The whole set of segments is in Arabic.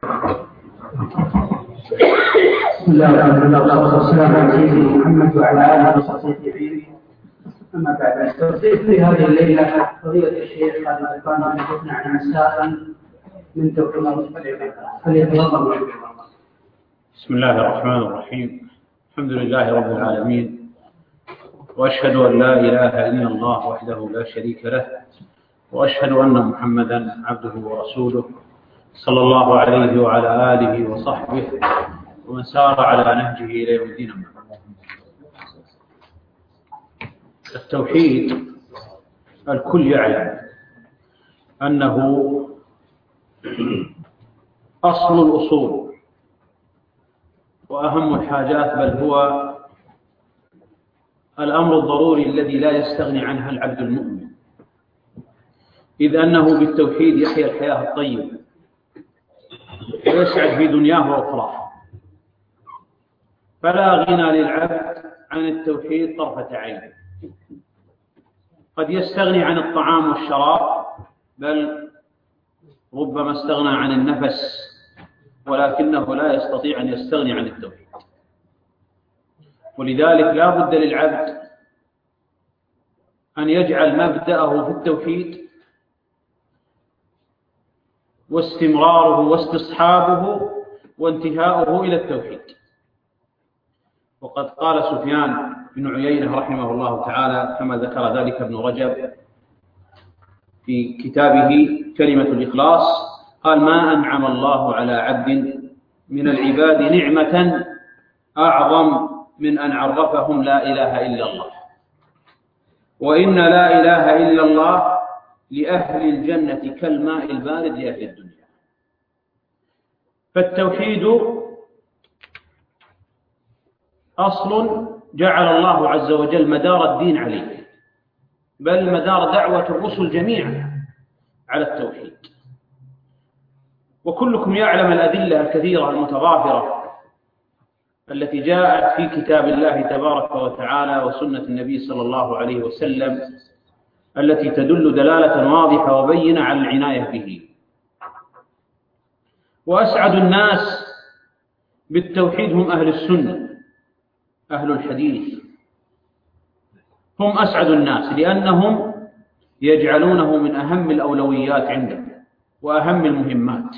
بسم الله والحمد لله والصلاة والسلام على سيدنا محمد وعلى آله وصحبه أجمعين. أما بعد، نستضيف في هذه الليلة فضيلة الشيخ خالد القانوني يحدثنا عن مسائل من توحيد الله فليتفضل. بسم الله الرحمن الرحيم. الحمد لله رب العالمين، وأشهد أن لا إله إلا الله وحده لا شريك له، وأشهد أن محمدا عبده ورسوله صلى الله عليه وعلى آله وصحبه ومن سار على نهجه إلى يوم الدين. التوحيد الكل يعلم أنه أصل الأصول وأهم الحاجات، بل هو الأمر الضروري الذي لا يستغني عنه العبد المؤمن، إذ أنه بالتوحيد يحيا الحياة الطيبة ويسعد في دنياه وأخراه، فلا غنى للعبد عن التوحيد طرفة عين. قد يستغني عن الطعام والشراب، بل ربما استغنى عن النفس، ولكنه لا يستطيع أن يستغني عن التوحيد. ولذلك لا بد للعبد أن يجعل مبدأه في التوحيد واستمراره واستصحابه وانتهاؤه إلى التوحيد. وقد قال سفيان بن عيينة رحمه الله تعالى كما ذكر ذلك ابن رجب في كتابه كلمة الإخلاص، قال: ما أنعم الله على عبد من العباد نعمة أعظم من أن عرفهم لا إله إلا الله، وإن لا إله إلا الله لأهل الجنة كالماء البارد لأهل الدنيا. فالتوحيد أصل جعل الله عز وجل مدار الدين عليه، بل مدار دعوة الرسل جميعا على التوحيد. وكلكم يعلم الأدلة الكثيرة المتضافرة التي جاءت في كتاب الله تبارك وتعالى وسنة النبي صلى الله عليه وسلم، التي تدل دلالة واضحة وبينة على العناية به. وأسعد الناس بالتوحيد هم أهل السنة، أهل الحديث هم أسعد الناس، لأنهم يجعلونه من أهم الأولويات عندهم وأهم المهمات،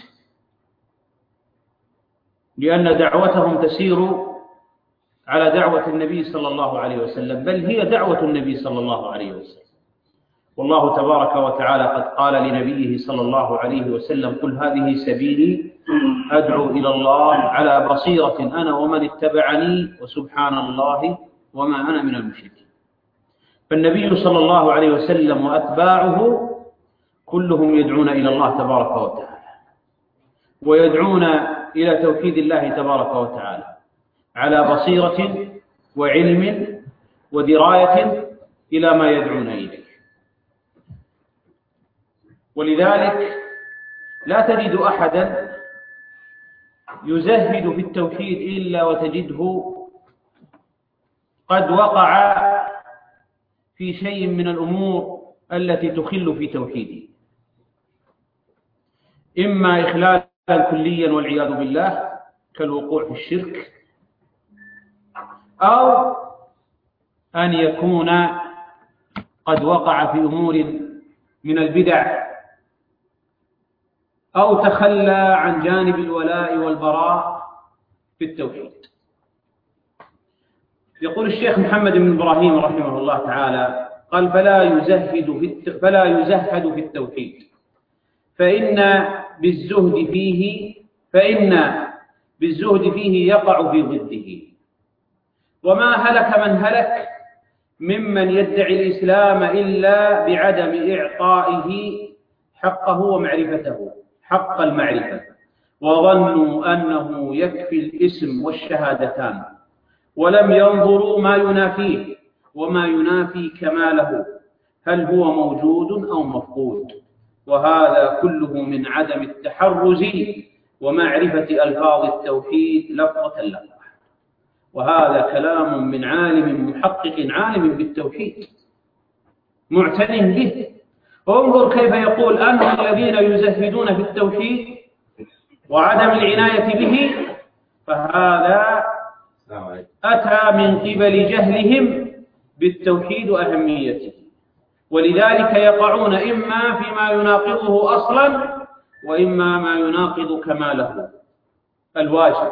لأن دعوتهم تسير على دعوة النبي صلى الله عليه وسلم، بل هي دعوة النبي صلى الله عليه وسلم. والله تبارك وتعالى قد قال لنبيه صلى الله عليه وسلم: قل هذه سبيلي أدعو إلى الله على بصيرة أنا ومن اتبعني وسبحان الله وما أنا من المشركين. فالنبي صلى الله عليه وسلم وأتباعه كلهم يدعون إلى الله تبارك وتعالى، ويدعون إلى توحيد الله تبارك وتعالى على بصيرة وعلم ودراية إلى ما يدعون إليه. ولذلك لا تجد أحدا يزهد في التوحيد إلا وتجده قد وقع في شيء من الأمور التي تخل في توحيده، إما إخلالا كليا والعياذ بالله كالوقوع في الشرك، أو أن يكون قد وقع في أمور من البدع، أو تخلى عن جانب الولاء والبراء في التوحيد. يقول الشيخ محمد بن إبراهيم رحمه الله تعالى: قال: فلا يزهد في التوحيد، فإن بالزهد فيه يقع في ضده. وما هلك من هلك ممن يدعي الإسلام إلا بعدم إعطائه حقه ومعرفته حق المعرفة، وظنوا أنه يكفي الاسم والشهادتان، ولم ينظروا ما ينافيه وما ينافي كماله، هل هو موجود أو مفقود. وهذا كله من عدم التحرز ومعرفة ألفاظ التوحيد لفظة لفظة. وهذا كلام من عالم محقق عالم بالتوحيد معتن به. وانظر كيف يقول: أن الذين يزهدون في التوحيد وعدم العناية به، فهذا أتى من قبل جهلهم بالتوحيد وأهميته، ولذلك يقعون إما فيما يناقضه أصلا وإما ما يناقض كماله الواجب.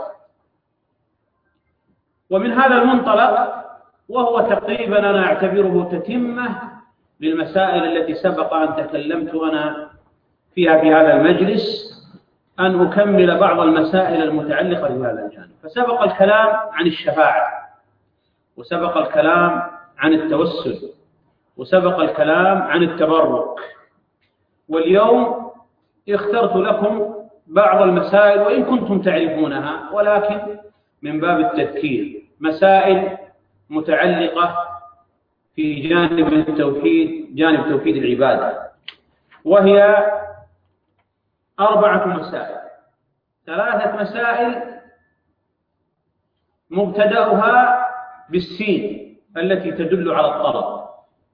ومن هذا المنطلق، وهو تقريبا أنا أعتبره تتمة للمسائل التي سبق أن تكلمت أنا فيها في هذا المجلس، أن أكمل بعض المسائل المتعلقة بهذا الجانب. فسبق الكلام عن الشفاعة، وسبق الكلام عن التوسل، وسبق الكلام عن التبرك، واليوم اخترت لكم بعض المسائل وإن كنتم تعرفونها، ولكن من باب التذكير، مسائل متعلقة في جانب التوحيد، جانب توحيد العبادة، وهي 4 مسائل. 3 مسائل مبتدأها بالسين التي تدل على الطلب: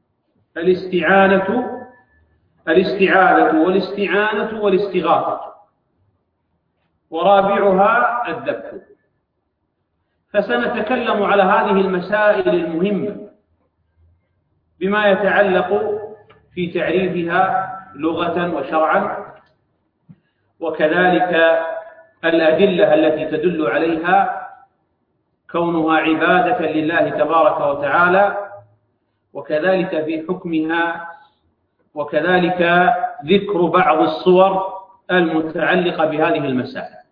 الاستعاذة والاستعانة والاستغاثة، ورابعها الذبح. فسنتكلم على هذه المسائل المهمة بما يتعلق في تعريفها لغة وشرعا، وكذلك الأدلة التي تدل عليها كونها عبادة لله تبارك وتعالى، وكذلك في حكمها، وكذلك ذكر بعض الصور المتعلقة بهذه المسائل.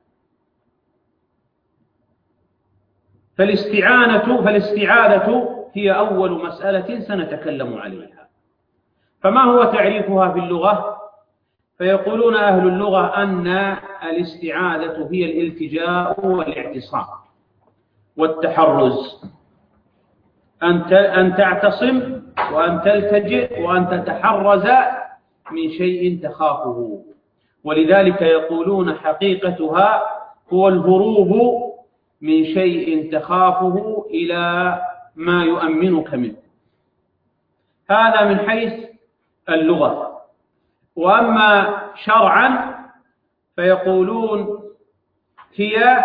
فالاستعاذة هي أول مسألة سنتكلم عليها. فما هو تعريفها في اللغة؟ فيقولون أهل اللغة أن الاستعاذة هي الالتجاء والاعتصام والتحرز، أن تعتصم وأن تلتجئ وأن تتحرز من شيء تخافه. ولذلك يقولون حقيقتها هو الهروب من شيء تخافه إلى ما يؤمنك منه. هذا من حيث اللغة. وأما شرعا فيقولون هي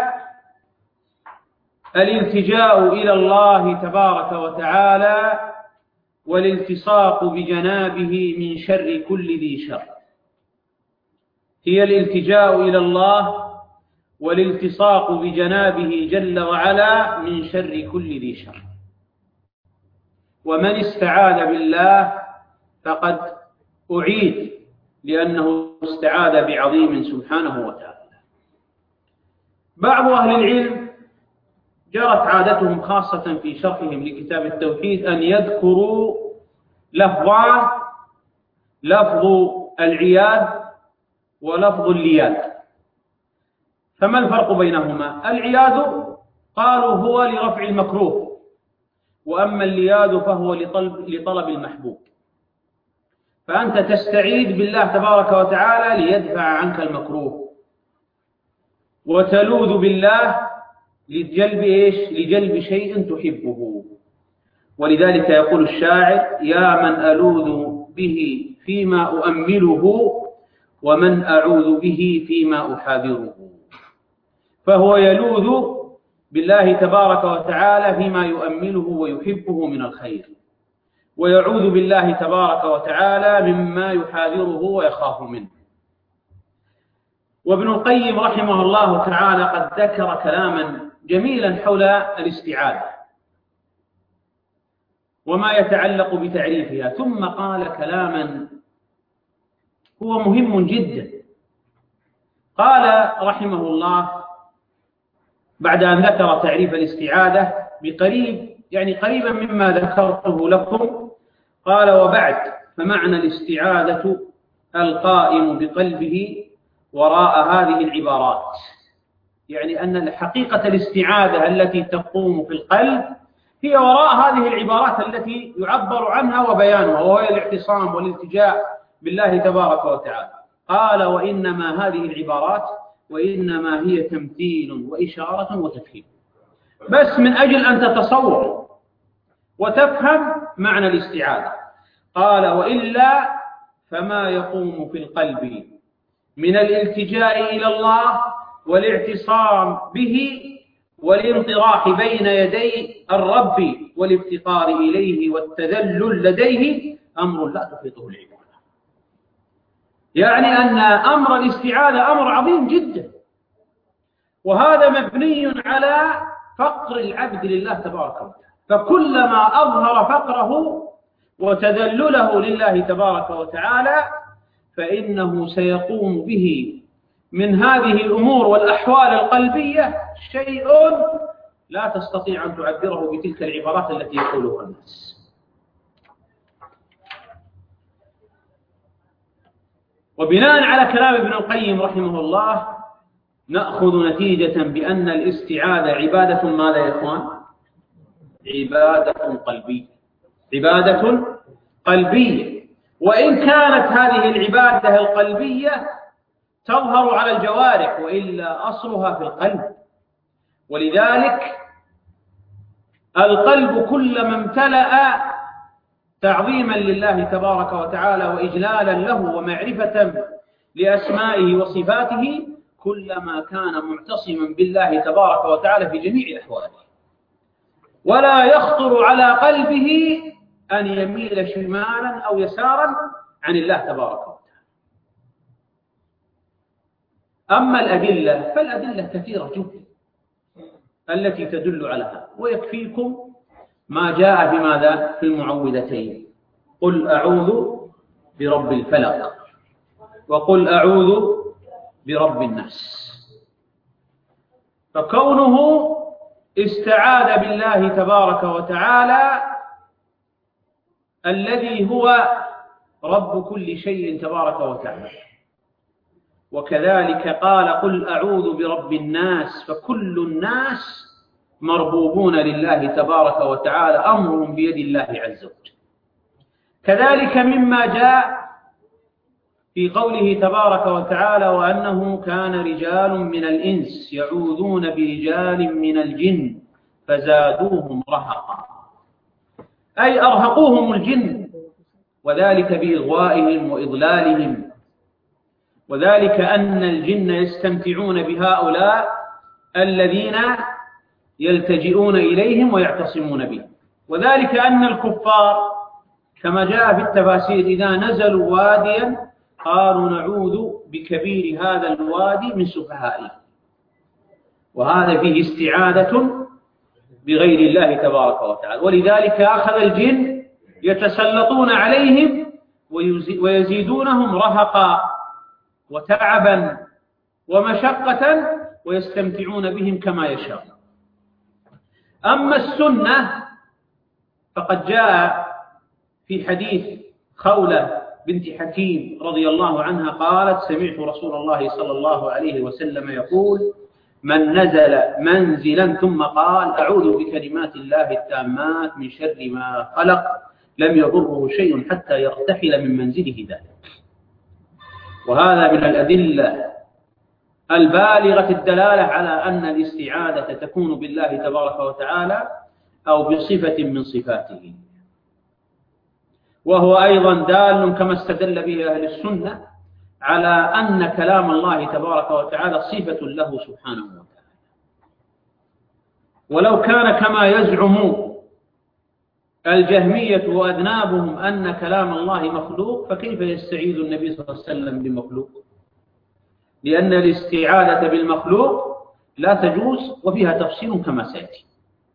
الالتجاء إلى الله تبارك وتعالى والالتصاق بجنابه من شر كل ذي شر. هي الالتجاء إلى الله والالتصاق بجنابه جل وعلا من شر كل ذي شر. ومن استعاذ بالله فقد أعيد، لأنه استعاذ بعظيم سبحانه وتعالى. بعض أهل العلم جرت عادتهم خاصة في شرحهم لكتاب التوحيد أن يذكروا لفظان: لفظ العياذ ولفظ اللياذ. فما الفرق بينهما؟ العياذ قالوا هو لرفع المكروه، وأما اللياذ فهو لطلب المحبوب. فأنت تستعيذ بالله تبارك وتعالى ليدفع عنك المكروه، وتلوذ بالله لجلب شيء تحبه. ولذلك يقول الشاعر: يا من ألوذ به فيما أؤمله ومن أعوذ به فيما أحاذره. فهو يلوذ بالله تبارك وتعالى فيما يؤمله ويحبه من الخير، ويعوذ بالله تبارك وتعالى مما يحاذره ويخاف منه. وابن القيم رحمه الله تعالى قد ذكر كلاما جميلا حول الاستعاذة وما يتعلق بتعريفها، ثم قال كلاما هو مهم جدا. قال رحمه الله بعد أن ذكر تعريف الاستعاذة قريبا مما ذكرته لكم، قال: وبعد، فمعنى الاستعاذة القائم بقلبه وراء هذه العبارات. يعني أن حقيقة الاستعاذة التي تقوم في القلب هي وراء هذه العبارات التي يعبر عنها وبيانها، وهي الاعتصام والالتجاء بالله تبارك وتعالى. قال: وإنما هذه العبارات وإنما هي تمثيل وإشارة وتفهيم، بس من أجل أن تتصور وتفهم معنى الاستعاذة. قال: وإلا فما يقوم في القلب من الالتجاء إلى الله والاعتصام به والانطراح بين يدي الرب والافتقار إليه والتذلل لديه أمر لا تحيطه العبادة. يعني أن أمر الاستعاذة أمر عظيم جدا، وهذا مبني على فقر العبد لله تبارك وتعالى، فكلما أظهر فقره وتذلله لله تبارك وتعالى فإنه سيقوم به من هذه الأمور والأحوال القلبية شيء لا تستطيع أن تعبره بتلك العبارات التي يقولها الناس. وبناء على كلام ابن القيم رحمه الله نأخذ نتيجة بأن الاستعاذة عبادة ماذا يا إخوان؟ عبادة قلبية، عبادة قلبية، وإن كانت هذه العبادة القلبية تظهر على الجوارح وإلا أصلها في القلب. ولذلك القلب كلما امتلأ تعظيما لله تبارك وتعالى وإجلالا له ومعرفة لأسمائه وصفاته كلما كان معتصما بالله تبارك وتعالى في جميع أحواله، ولا يخطر على قلبه أن يميل شمالا أو يسارا عن الله تبارك وتعالى. أما الأدلة فالأدلة كثيرة جدا التي تدل على هذا، ويكفيكم ما جاء في ماذا؟ في المعوذتين، قل أعوذ برب الفلق وقل أعوذ برب الناس. فكونه استعاذ بالله تبارك وتعالى الذي هو رب كل شيء تبارك وتعالى، وكذلك قال قل أعوذ برب الناس، فكل الناس مربوبون لله تبارك وتعالى، أمرهم بيد الله عز وجل. كذلك مما جاء في قوله تبارك وتعالى وأنه كان رجال من الإنس يعوذون برجال من الجن فزادوهم رهقا، أي أرهقوهم الجن، وذلك بإغوائهم وإضلالهم، وذلك أن الجن يستمتعون بهؤلاء الذين يلتجئون إليهم ويعتصمون بهم. وذلك أن الكفار كما جاء في التفاسير إذا نزلوا واديا قالوا نعوذ بكبير هذا الوادي من سفهائه، وهذا فيه استعاذة بغير الله تبارك وتعالى. ولذلك أخذ الجن يتسلطون عليهم ويزيدونهم رهقا وتعبا ومشقة ويستمتعون بهم كما يشاء. أما السنة فقد جاء في حديث خولة بنت حكيم رضي الله عنها قالت سمعت رسول الله صلى الله عليه وسلم يقول من نزل منزلا ثم قال أعوذ بكلمات الله التامات من شر ما خلق لم يضره شيء حتى يرتحل من منزله ذلك. وهذا من الأدلة البالغة الدلالة على أن الاستعاذة تكون بالله تبارك وتعالى أو بصفة من صفاته، وهو أيضا دال كما استدل به أهل السنة على أن كلام الله تبارك وتعالى صفة له سبحانه وتعالى. ولو كان كما يزعم الجهمية وأذنابهم أن كلام الله مخلوق فكيف يستعيذ النبي صلى الله عليه وسلم بمخلوق؟ لأن الاستعاذة بالمخلوق لا تجوز وفيها تفصيل كما سيأتي.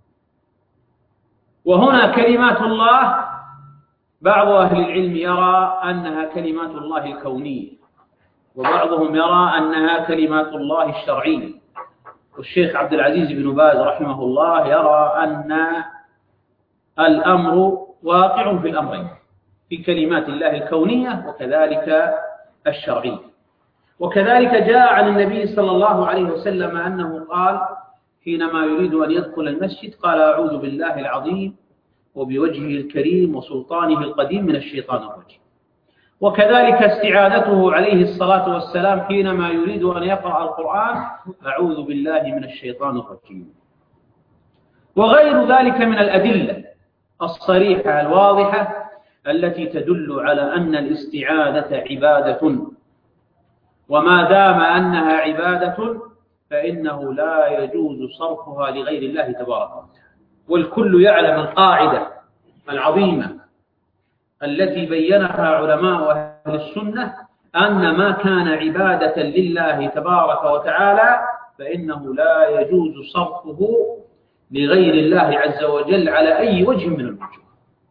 وهنا كلمات الله بعض أهل العلم يرى أنها كلمات الله الكونية، وبعضهم يرى أنها كلمات الله الشرعية، والشيخ عبد العزيز بن باز رحمه الله يرى أن الأمر واقع في الأمرين، في كلمات الله الكونية وكذلك الشرعية. وكذلك جاء عن النبي صلى الله عليه وسلم أنه قال حينما يريد أن يدخل المسجد قال أعوذ بالله العظيم وبوجهه الكريم وسلطانه القديم من الشيطان الرجيم. وكذلك استعاذته عليه الصلاة والسلام حينما يريد أن يقرأ القرآن أعوذ بالله من الشيطان الرجيم. وغير ذلك من الأدلة الصريحة الواضحة التي تدل على أن الاستعاذة عبادة، وما دام أنها عبادة فإنه لا يجوز صرفها لغير الله تبارك وتعالى. والكل يعلم القاعدة العظيمة التي بينها علماء أهل السنة أن ما كان عبادة لله تبارك وتعالى فإنه لا يجوز صرفه لغير الله عز وجل على أي وجه من الوجوه.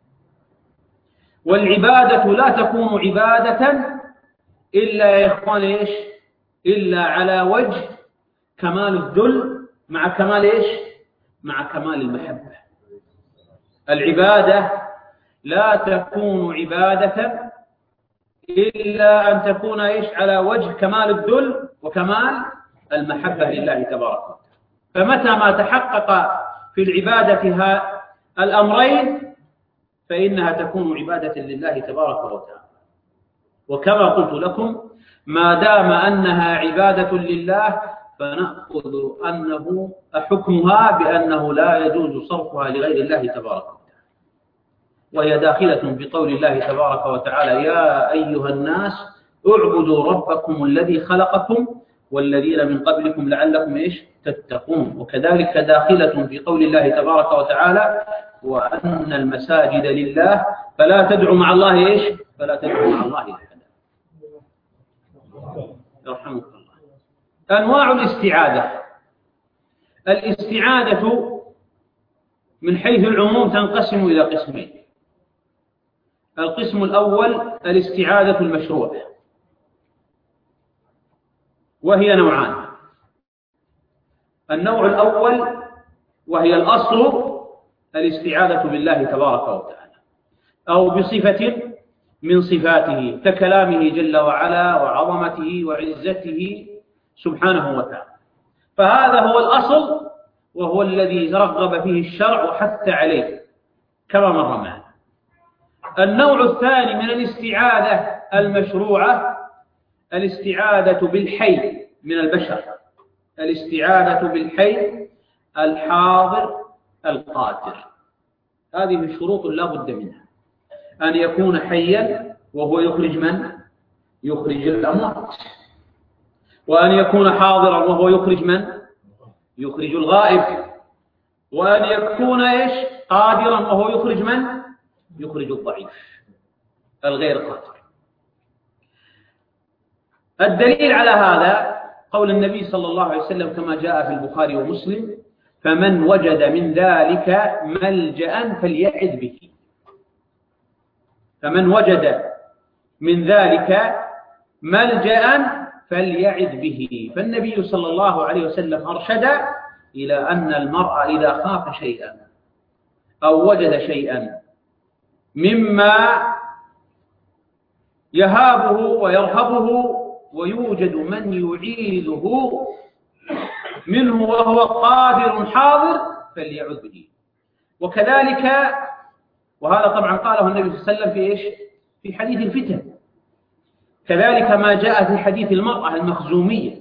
والعبادة لا تكون عبادة إلا يا إخوان إيش؟ إلا على وجه كمال الذل مع كمال إيش؟ مع كمال المحبة. العبادة لا تكون عبادة إلا أن تكون إيش؟ على وجه كمال الذل وكمال المحبة لله تبارك وتعالى. فمتى ما تحقق في العبادة الأمرين فإنها تكون عبادة لله تبارك وتعالى. وكما قلت لكم ما دام أنها عبادة لله فنأخذ أنه حكمها بأنه لا يجوز صرفها لغير الله تبارك وتعالى. وهي داخلة بقول الله تبارك وتعالى يا أيها الناس اعبدوا ربكم الذي خلقكم والذين من قبلكم لعلكم إيش تتقون. وكذلك داخلة في قول الله تبارك وتعالى وأن المساجد لله فلا تدعوا مع الله إيش؟ فلا تدعوا مع الله أحدا. يرحمك الله. أنواع الاستعاذة. الاستعاذة من حيث العموم تنقسم إلى قسمين. القسم الأول الاستعاذة المشروعة وهي نوعان. النوع الأول وهي الأصل الاستعاذة بالله تبارك وتعالى أو بصفة من صفاته ككلامه جل وعلا وعظمته وعزته سبحانه وتعالى. فهذا هو الأصل وهو الذي رغب فيه الشرع وحث عليه كما مر معنا. النوع الثاني من الاستعاذة المشروعة الاستعاذة بالحي من البشر. الاستعاذة بالحي الحاضر القادر. هذه شروط لا بد منها. أن يكون حيا وهو يخرج من؟ يخرج الأموات. وأن يكون حاضرا وهو يخرج من؟ يخرج الغائب. وأن يكون إيش؟ قادرا وهو يخرج من؟ يخرج الضعيف الغير قادر. الدليل على هذا قول النبي صلى الله عليه وسلم كما جاء في البخاري ومسلم فمن وجد من ذلك ملجأ فليعذ به. فمن وجد من ذلك ملجأ فليعذ به. فالنبي صلى الله عليه وسلم أرشد إلى أن المرء إذا خاف شيئا أو وجد شيئا مما يهابه ويرهبه ويوجد من يعيذه منه وهو قادر حاضر فليعذ به. وكذلك وهذا طبعا قاله النبي صلى الله عليه وسلم في إيش؟ في حديث الفتن. كذلك ما جاء في حديث المرأة المخزومية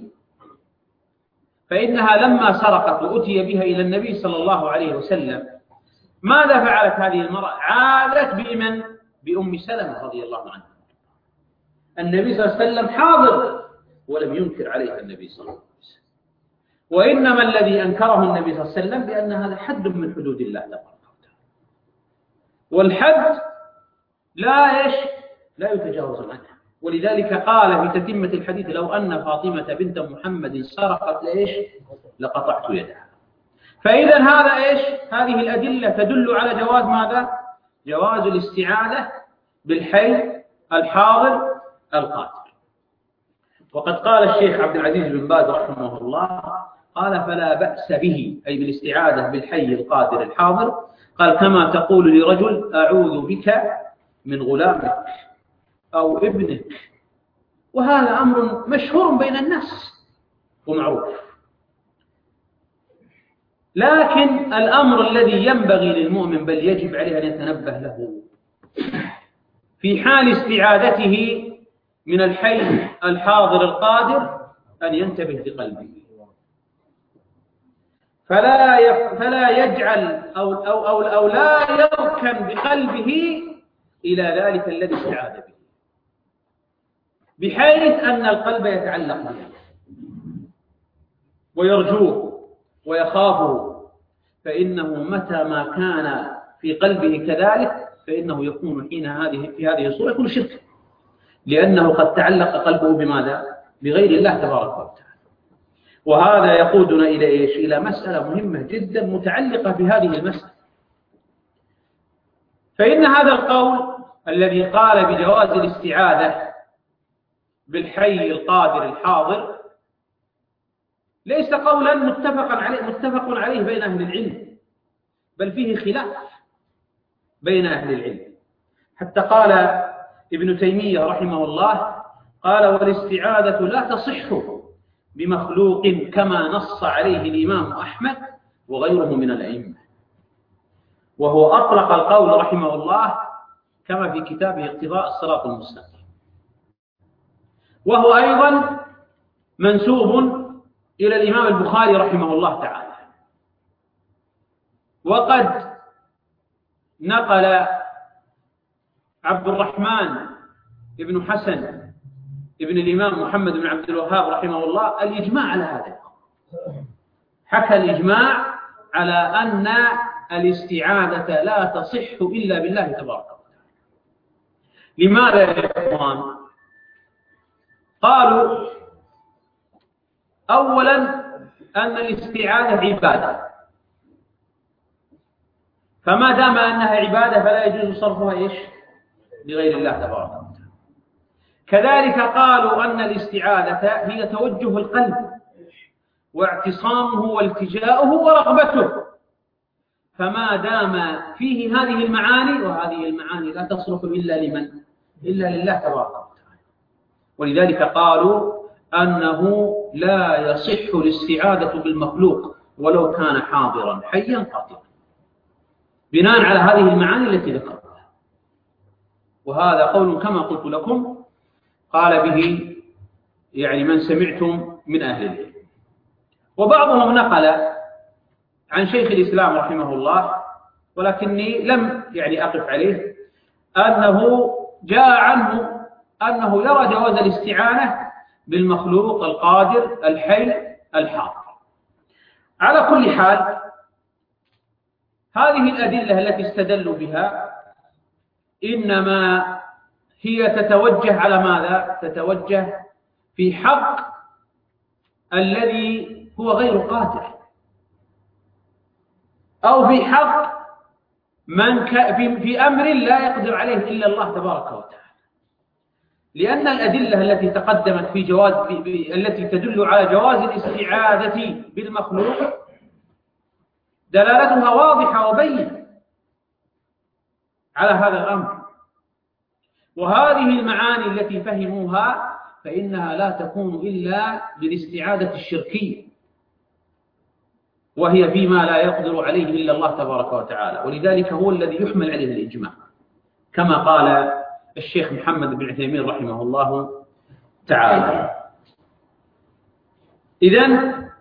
فإنها لما سرقت وأتي بها إلى النبي صلى الله عليه وسلم ماذا فعلت هذه المرأة؟ عادت بمن؟ بأم سلمة رضي الله عنها. النبي صلى الله عليه وسلم حاضر ولم ينكر عليها النبي صلى الله عليه وسلم. وإنما الذي أنكره النبي صلى الله عليه وسلم بأن هذا حد من حدود الله تبارك وتعالى. والحد لا يتجاوز عنها. ولذلك قال في تتمة الحديث لو أن فاطمة بنت محمد سرقت لقطعت يدها. فإذا هذا هذه الأدلة تدل على جواز ماذا؟ جواز الاستعاذة بالحي الحاضر القادر. وقد قال الشيخ عبد العزيز بن باز رحمه الله قال فلا بأس به أي بالاستعاذة بالحي القادر الحاضر. قال كما تقول لرجل أعوذ بك من غلامك أو ابنك. وهذا أمر مشهور بين الناس ومعروف. لكن الأمر الذي ينبغي للمؤمن بل يجب عليه أن يتنبه له في حال استعاذته من الحي الحاضر القادر أن ينتبه بقلبه فلا يجعل أو لا يركن بقلبه إلى ذلك الذي استعاذ به بحيث أن القلب يتعلق به. ويرجوه ويخافه، فإنه متى ما كان في قلبه كذلك فإنه يكون في هذه الصورة يكون شرك، لأنه قد تعلق قلبه بماذا؟ بغير الله تبارك وتعالى. وهذا يقودنا إلى إيش؟ إلى مسألة مهمة جدا متعلقة بهذه المسألة. فإن هذا القول الذي قال بجواز الاستعاذة بالحي القادر الحاضر ليس قولا متفق عليه بين أهل العلم، بل فيه خلاف بين أهل العلم. حتى قال ابن تيمية رحمه الله قال: والاستعاذة لا تصح بمخلوق كما نص عليه الإمام أحمد وغيره من الأئمة. وهو أطلق القول رحمه الله كما في كتابه اقتضاء الصراط المستقيم، وهو أيضا منسوب إلى الإمام البخاري رحمه الله تعالى. وقد نقل عبد الرحمن بن حسن ابن الإمام محمد بن عبد الوهاب رحمه الله الإجماع على هذا، حكى الإجماع على أن الاستعاذة لا تصح إلا بالله تبارك وتعالى. لماذا يا إخوان؟ قالوا: أولا أن الاستعاذة عبادة، فما دام أنها عبادة فلا يجوز صرفها إيش؟ لغير الله تبارك وتعالى. كذلك قالوا أن الاستعاذة هي توجه القلب واعتصامه والتجاؤه ورغبته، فما دام فيه هذه المعاني، وهذه المعاني لا تصرف إلا لمن؟ إلا لله تبارك وتعالى. ولذلك قالوا أنه لا يصح الاستعاذة بالمخلوق ولو كان حاضرا حيا قاتلا، بناء على هذه المعاني التي ذكرتها. وهذا قول كما قلت لكم قال به يعني من سمعتم من أهل العلم. وبعضهم نقل عن شيخ الإسلام رحمه الله، ولكني لم أقف عليه، أنه جاء عنه أنه يرى جواز الاستعانة بالمخلوق القادر الحي الحاضر. على كل حال، هذه الأدلة التي استدلوا بها إنما هي تتوجه على ماذا؟ تتوجه في حق الذي هو غير قادر، أو في حق من في أمر لا يقدر عليه إلا الله تبارك وتعالى. لأن الأدلة التي تقدمت في جواز التي تدل على جواز الاستعاذة بالمخلوق دلالتها واضحة وبينة على هذا الأمر. وهذه المعاني التي فهموها فإنها لا تكون إلا بالاستعاذة الشركية، وهي فيما لا يقدر عليه إلا الله تبارك وتعالى. ولذلك هو الذي يحمل عليه الإجماع، كما قال الشيخ محمد بن عثيمين رحمه الله تعالى. إذن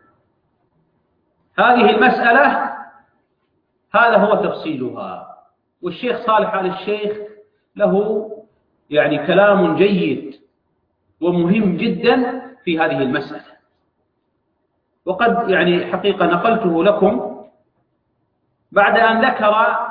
هذه المسألة هذا هو تفصيلها. والشيخ صالح آل الشيخ له كلام جيد ومهم جدا في هذه المسألة، وقد حقيقة نقلته لكم بعد أن ذكر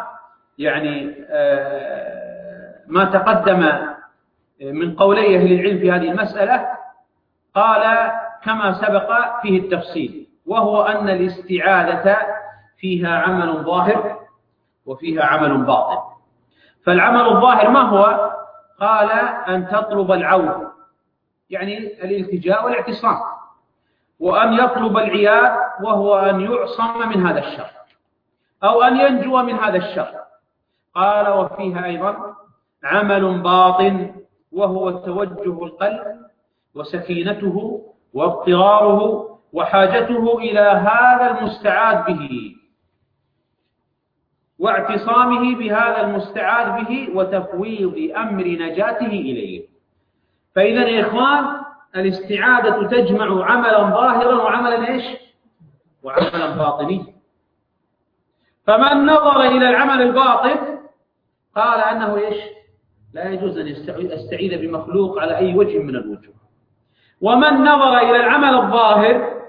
ما تقدم من قولي أهل العلم في هذه المسألة. قال كما سبق فيه التفصيل، وهو أن الاستعاذة فيها عمل ظاهر وفيها عمل باطن. فالعمل الظاهر ما هو؟ قال أن تطلب العون، الالتجاء والاعتصام، وأن يطلب العياذ وهو أن يعصم من هذا الشر أو أن ينجو من هذا الشر. قال وفيها أيضا عمل باطن، وهو توجه القلب وسكينته واضطراره وحاجته إلى هذا المستعاذ به واعتصامه بهذا المستعاذ به وتفويض أمر نجاته إليه. فإذا يا إخوان الاستعاذة تجمع عملا ظاهرا وعملا إيش؟ وعملا باطنيا. فمن نظر إلى العمل الباطن قال أنه إيش؟ لا يجوز أن يستعيذ بمخلوق على أي وجه من الوجوه. ومن نظر إلى العمل الظاهر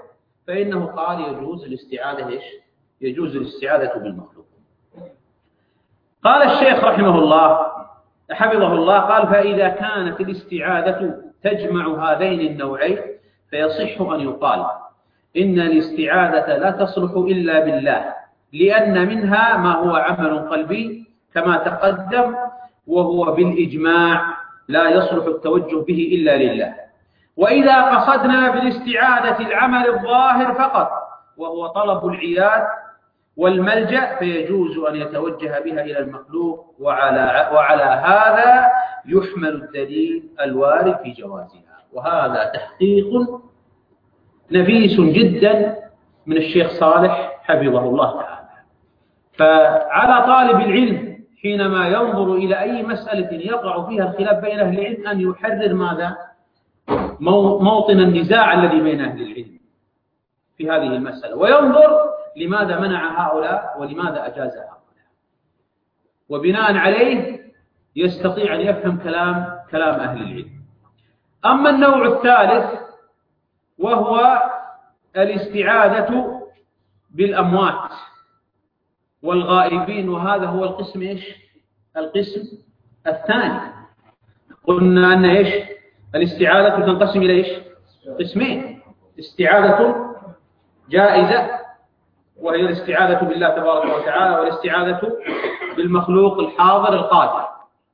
فإنه قال يجوز الاستعاذة إيش؟ يجوز الاستعاذة بالمخلوق. قال الشيخ رحمه الله حفظه الله قال: فإذا كانت الاستعاذة تجمع هذين النوعين فيصح أن يقال إن الاستعاذة لا تصلح إلا بالله، لأن منها ما هو عمل قلبي كما تقدم، وهو بالإجماع لا يصلح التوجه به إلا لله. وإذا قصدنا بالاستعاذة العمل الظاهر فقط وهو طلب العياذ والملجأ فيجوز أن يتوجه بها إلى المخلوق، وعلى هذا يحمل الدليل الوارد في جوازها. وهذا تحقيق نفيس جدا من الشيخ صالح حفظه الله تعالى. فعلى طالب العلم حينما ينظر إلى أي مسألة يقع فيها الخلاف بين أهل العلم أن يحرر ماذا؟ موطن النزاع الذي بين أهل العلم في هذه المسألة، وينظر لماذا منع هؤلاء ولماذا أجاز هؤلاء، وبناء عليه يستطيع أن يفهم كلام أهل العلم. أما النوع الثالث وهو الاستعاذة بالأموات والغائبين، وهذا هو القسم إيش؟ القسم الثاني. قلنا أن إيش؟ الاستعاذة تنقسم إلى إيش؟ قسمين: استعاذة جائزة وهي الاستعاذة بالله تبارك وتعالى، والاستعاذة بالمخلوق الحاضر القادر.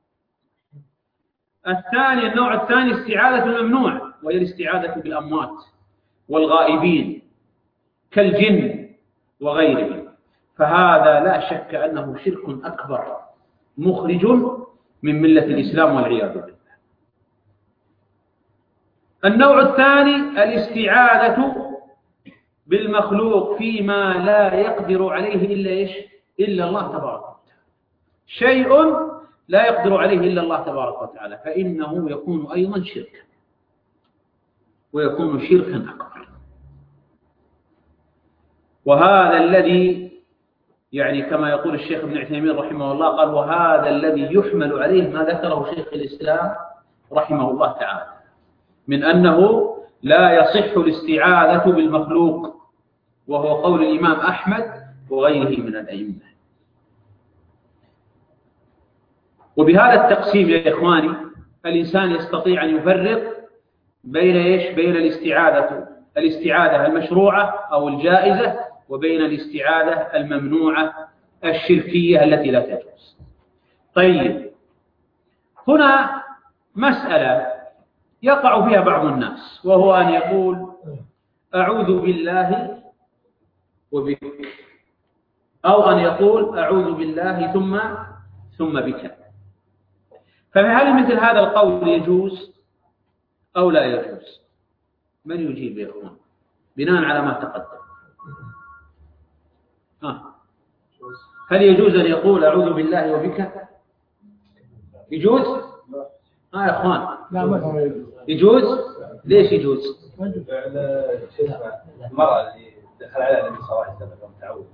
النوع الثاني استعاذة الممنوع، وهي الاستعاذة بالأموات والغائبين كالجن وغيرهم، فهذا لا شك أنه شرك أكبر مخرج من ملة الإسلام والعياذ بالله. النوع الثاني الاستعاذة بالمخلوق فيما لا يقدر عليه إلا إيش؟ إلا الله تبارك وتعالى. شيء لا يقدر عليه إلا الله تبارك وتعالى، فإنه يكون أيضا شركا، ويكون شركا أكبر. وهذا الذي يعني كما يقول الشيخ ابن عثيمين رحمه الله قال: وهذا الذي يحمل عليه ما ذكره شيخ الإسلام رحمه الله تعالى من أنه لا يصح الاستعاذة بالمخلوق، وهو قول الإمام أحمد وغيره من الأئمة. وبهذا التقسيم يا إخواني الإنسان يستطيع أن يفرق بين إيش؟ بين الاستعاذة المشروعة أو الجائزة، وبين الاستعاذة الممنوعة الشركية التي لا تجوز. طيب، هنا مسألة يقع فيها بعض الناس، وهو أن يقول: أعوذ بالله وبك، أو أن يقول: أعوذ بالله ثم بك. فهل مثل هذا القول يجوز أو لا يجوز؟ من يجيب يا إخوان بناء على ما تقدم؟ هل يجوز أن يقول أعوذ بالله وبك؟ يجوز؟ يا إخوان يجوز؟ ليش يجوز؟ المرأة اللي دخل عليها النبي صلى الله عليه وسلم تعوذ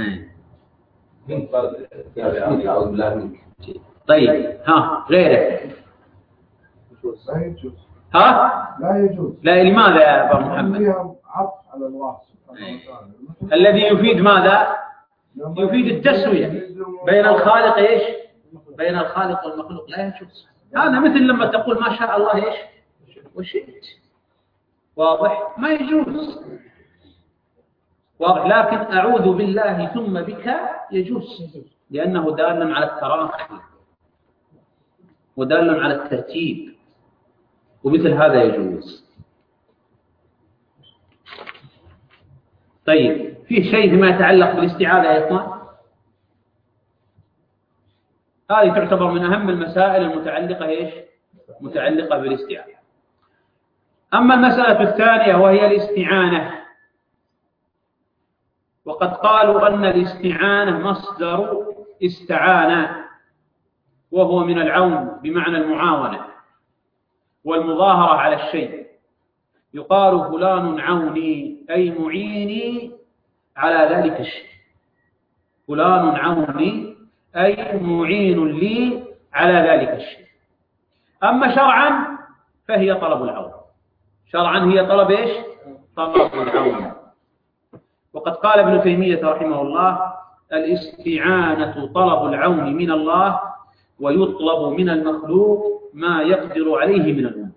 أعوذ بالله منك. طيب، غيره لا يجوز. لا يجوز. لا، لماذا يا أبا محمد؟ عطف على الله سبحانه وتعالى الذي يفيد ماذا؟ يفيد التسوية بين الخالق إيش؟ بين الخالق والمخلوق. لا يجوز. هذا مثل لما تقول ما شاء الله إيش وشئت. واضح؟ ما يجوز. واضح. لكن أعوذ بالله ثم بك يجوز، لأنه دال على التراخي ودال على الترتيب، ومثل هذا يجوز. طيب، في شيء فيما يتعلق بالاستعاذة يا إخوان؟ هذه تعتبر من أهم المسائل المتعلقة إيش؟ متعلقة بالاستعاذة. أما المسألة الثانية وهي الاستعانة، وقد قالوا أن الاستعانة مصدر استعانة، وهو من العون بمعنى المعاونة والمظاهرة على الشيء. يقال فلان عوني أي معيني على ذلك الشيء. فلان عوني أي معين لي على ذلك الشيء. أما شرعا فهي طلب العون. شرعا هي طلب إيش؟ طلب العون. وقد قال ابن تيمية رحمه الله: الاستعانة طلب العون من الله، ويطلب من المخلوق ما يقدر عليه من الأمور.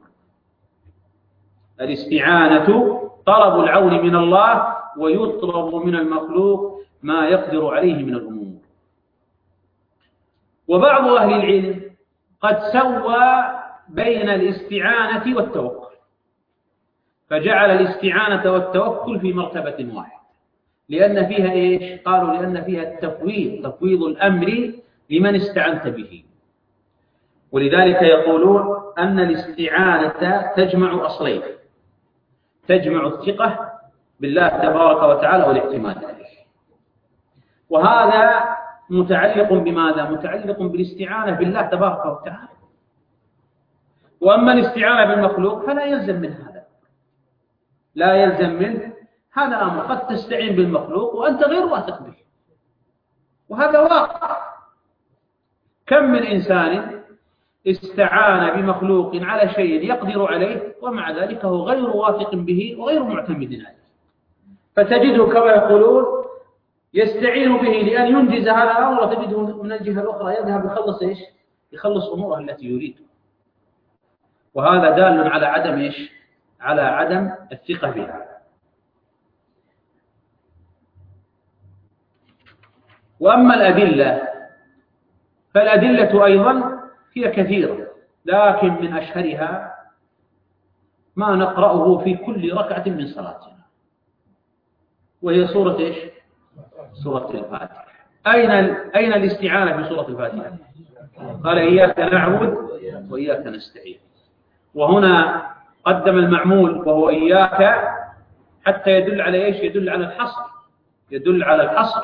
الاستعانة طلب العون من الله، ويطلب من المخلوق ما يقدر عليه من الأمور. وبعض أهل العلم قد سوى بين الاستعانة والتوكل، فجعل الاستعانة والتوكل في مرتبة واحدة، لأن فيها إيش؟ قالوا لأن فيها التفويض، تفويض الأمر لمن استعنت به. ولذلك يقولون أن الاستعانة تجمع أصلين: تجمع الثقة بالله تبارك وتعالى والاعتماد عليه. وهذا متعلق بماذا؟ متعلق بالاستعانة بالله تبارك وتعالى. وأما الاستعانة بالمخلوق فلا يلزم من هذا، لا يلزم منه هذا الأمر. قد تستعين بالمخلوق وأنت غير واثق به، وهذا واقع. كم من إنسان استعان بمخلوق على شيء يقدر عليه، ومع ذلك هو غير واثق به وغير معتمد عليه، فتجده كما يقولون يستعين به لأن ينجز هذا الأمر، وتجده من الجهة الأخرى يذهب يخلص إيش؟ يخلص أموره التي يريد. وهذا دال على عدم إيش؟ على عدم الثقة بها. وأما الأدلة فالأدلة أيضا هي كثيرة، لكن من أشهرها ما نقرأه في كل ركعة من صلاتنا، وهي سورة إيش؟ سورة الفاتحة. أين الاستعانة في سورة الفاتحة؟ قال: إياك نعبد وإياك نستعين. وهنا قدم المعمول وهو إياك حتى يدل على إيش؟ يدل على الحصر، يدل على الحصر.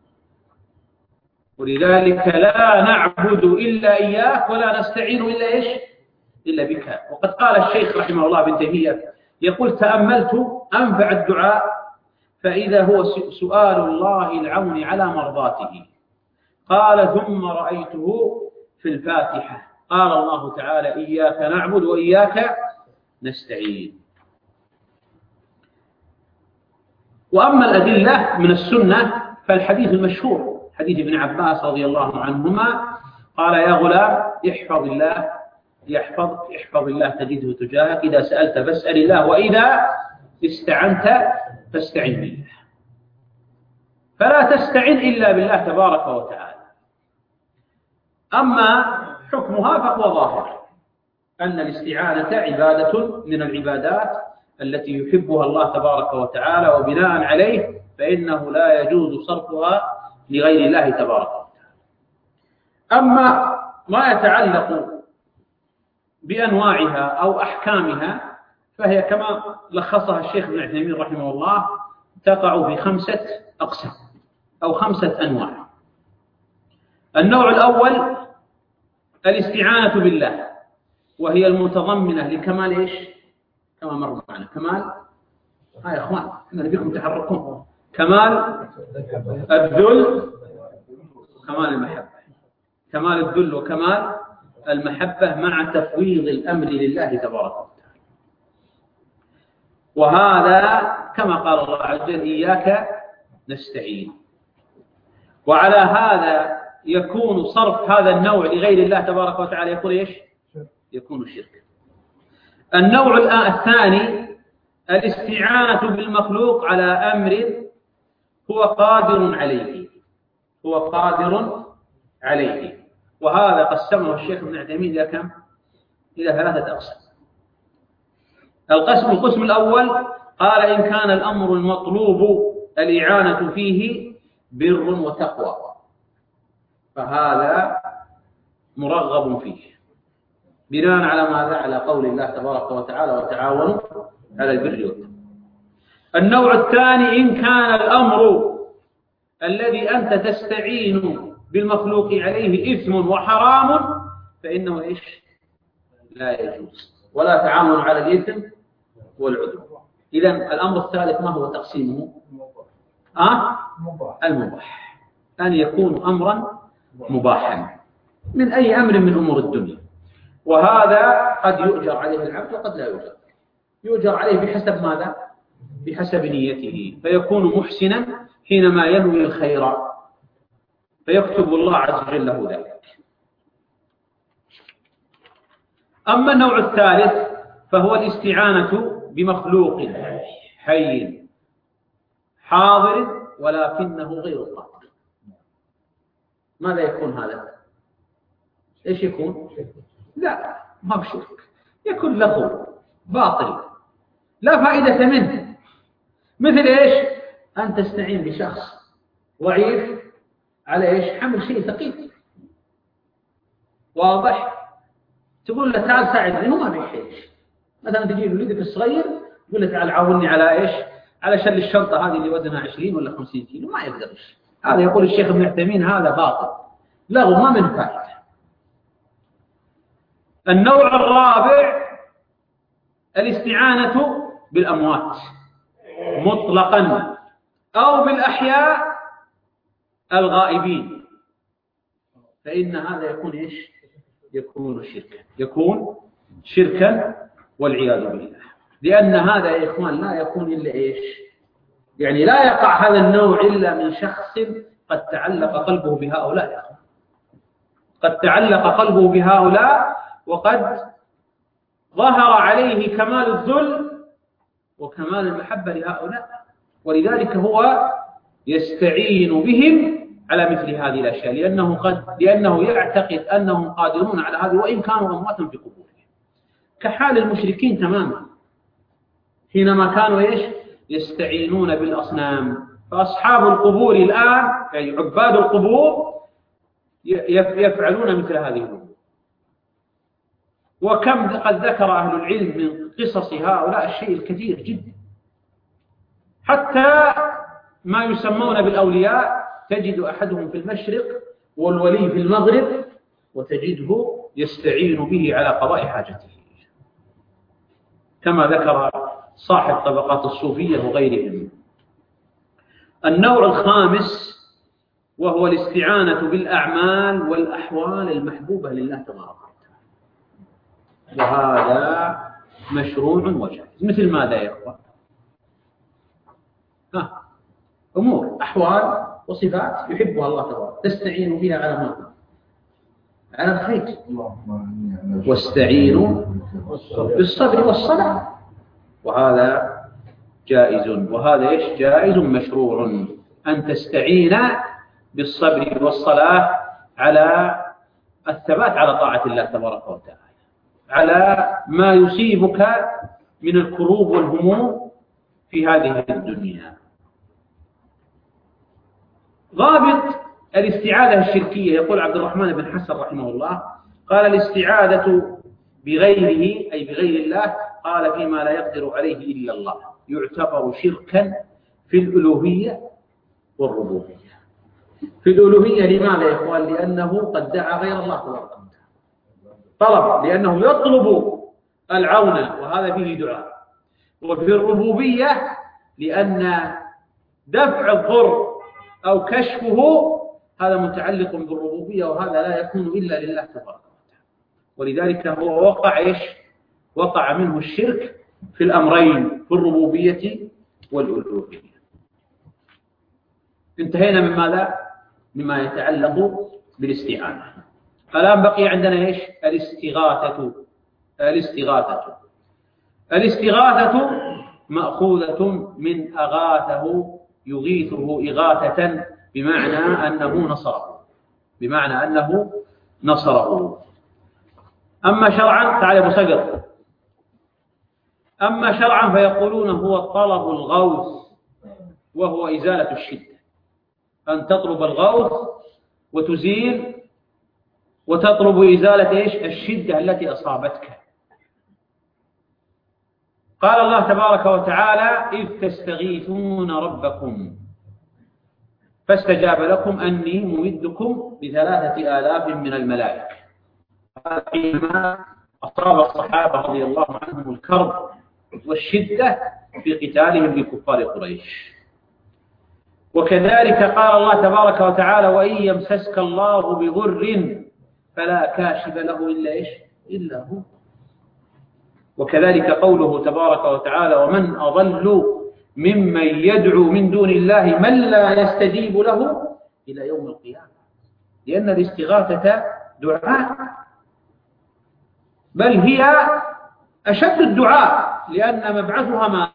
ولذلك لا نعبد إلا إياك ولا نستعين إلا إيش؟ إلا بك. وقد قال الشيخ رحمه الله ابن تيمية يقول: تأملت أنفع الدعاء فإذا هو سؤال الله العون على مرضاته. قال: ثم رأيته في الفاتحة قال الله تعالى: إياك نعبد وإياك نستعين. وأما الأدلة من السنة فالحديث المشهور حديث ابن عباس رضي الله عنهما قال: يا غلام احفظ الله احفظ الله تجده تجاهك، إذا سألت فاسأل الله، وإذا استعنت فاستعن بالله. فلا تستعن إلا بالله تبارك وتعالى. أما حكمها فهو ظاهر، أن الاستعانة عبادة من العبادات التي يحبها الله تبارك وتعالى، وبناء عليه فإنه لا يجوز صرفها لغير الله تبارك وتعالى. أما ما يتعلق بأنواعها أو أحكامها فهي كما لخصها الشيخ ابن عثيمين رحمه الله تقع في 5 أقسام أو 5 أنواع. النوع الأول الاستعانة بالله، وهي المتضمنة لكمال إيش؟ كما مر معنا كمال يا إخوان إن نبيكم تحركون، كمال الذل وكمال المحبة، كمال الذل وكمال المحبة مع تفويض الأمر لله تبارك وتعالى. وهذا كما قال الله عز وجل: إياك نستعين. وعلى هذا يكون صرف هذا النوع لغير الله تبارك وتعالى يكون إيش؟ يكون الشرك. النوع الثاني الاستعانة بالمخلوق على أمر هو قادر عليه، هو قادر عليه. وهذا قسمه الشيخ ابن عثيمين إلى كم؟ إلى 3 أقسام. القسم الأول قال: إن كان الأمر المطلوب الإعانة فيه بر وتقوى، فهذا مرغب فيه بناء على ماذا؟ على قول الله تبارك وتعالى: وتعاونوا على البر والتقوى. النوع الثاني: إن كان الأمر الذي أنت تستعين بالمخلوق عليه إثم وحرام فإنه إيش؟ لا يجوز، ولا تعاون على الإثم والعدوان. إذن الأمر الثالث ما هو تقسيمه؟ المباح، أن يكون أمرا مباحا من أي أمر من أمور الدنيا. وهذا قد يؤجر عليه العبد وقد لا يؤجر. يؤجر عليه بحسب ماذا؟ بحسب نيته، فيكون محسنا حينما ينوي الخير فيكتب الله عز وجل له ذلك. أما النوع الثالث فهو الاستعانة بمخلوق حي حاضر ولكنه غير قادر. ماذا يكون هذا؟ ايش يكون؟ لا، ما بشرك، يكون لغو باطل لا فائدة منه. مثل ايش؟ أن تستعين بشخص ضعيف على ايش؟ حمل شيء ثقيل، واضح؟ تقول له تعال ساعدني، هو ما بيحتاج. مثلا تجيب ولدك الصغير تقول له تعال عاوني على ايش؟ على شل الشنطة هذه اللي وزنها 20 ولا 50 كيلو، ما يقدرش. هذا يقول الشيخ ابن عثيمين هذا باطل لغو ما من فائدة. النوع الرابع الاستعانة بالأموات مطلقا أو بالأحياء الغائبين، فإن هذا يكون إيش؟ يكون شركا، يكون شركا والعياذ بالله. لأن هذا يا إخوان لا يكون إلا إيش؟ يعني لا يقع هذا النوع إلا من شخص قد تعلق قلبه بهؤلاء يا أخوان، قد تعلق قلبه بهؤلاء وقد ظهر عليه كمال الذل وكمال المحبة لهؤلاء، ولذلك هو يستعين بهم على مثل هذه الأشياء، لأنه يعتقد أنهم قادرون على هذه وإن كانوا أمواتا في قبورهم، كحال المشركين تماما حينما كانوا إيش؟ يستعينون بالأصنام. فأصحاب القبور الآن يعني عباد القبور يفعلون مثل هذه الأمور. وكم قد ذكر أهل العلم من قصص هؤلاء الشيء الكثير جدا، حتى ما يسمون بالأولياء تجد أحدهم في المشرق والولي في المغرب وتجده يستعين به على قضاء حاجته، كما ذكر صاحب طبقات الصوفية وغيرهم. النوع الخامس وهو الاستعانة بالأعمال والأحوال المحبوبة لله تبارك وتعالى، وهذا مشروع وجائز. مثل ماذا يا إخوان؟ أمور أحوال وصفات يحبها الله تبارك، تستعين بها على ماذا؟ على الخير. واستعينوا بالصبر والصلاة، وهذا جائز. وهذا إيش؟ جائز مشروع أن تستعين بالصبر والصلاة على الثبات على طاعة الله تبارك وتعالى، على ما يصيبك من الكروب والهموم في هذه الدنيا. ضابط الاستعاذة الشركية، يقول عبد الرحمن بن حسن رحمه الله، قال الاستعاذة بغيره أي بغير الله، قال فيما لا يقدر عليه إلا الله، يعتبر شركا في الألوهية والربوبية. في الألوهية لماذا يا إخوان؟ لأنه قد دعا غير الله تبارك وتعالى طلب، لأنه يطلب العون وهذا فيه دعاء. وفي الربوبية لأن دفع الضر أو كشفه هذا متعلق بالربوبية، وهذا لا يكون إلا لله تبارك وتعالى، ولذلك هو وقع إيش؟ وقع منه الشرك في الأمرين، في الربوبية والألوهية. انتهينا من ماذا؟ مما يتعلق بالاستعانة. الآن بقي عندنا إيش؟ الاستغاثة مأخوذة من أغاثه يغيثه إغاثة، بمعنى أنه نصره. أما شرعا، تعال أبو صقر، أما شرعا فيقولون هو طلب الغوث وهو إزالة الشدة، أن تطلب الغوث وتزيل وتطلب إزالة إيش؟ الشدة التي أصابتك. قال الله تبارك وتعالى إذ تستغيثون ربكم فاستجاب لكم أني ممدكم ب3,000 من الملائكة. حينما أصاب الصحابة رضي الله عنهم الكرب والشدة في قتالهم بكفار قريش. وكذلك قال الله تبارك وتعالى وإن يمسسك الله بضر فلا كاشف له إلا إيش؟ إلا هو. وكذلك قوله تبارك وتعالى ومن أضل ممن يدعو من دون الله من لا يستجيب له إلى يوم القيامة، لأن الاستغاثة دعاء، بل هي أشد الدعاء، لأن مبعثها ما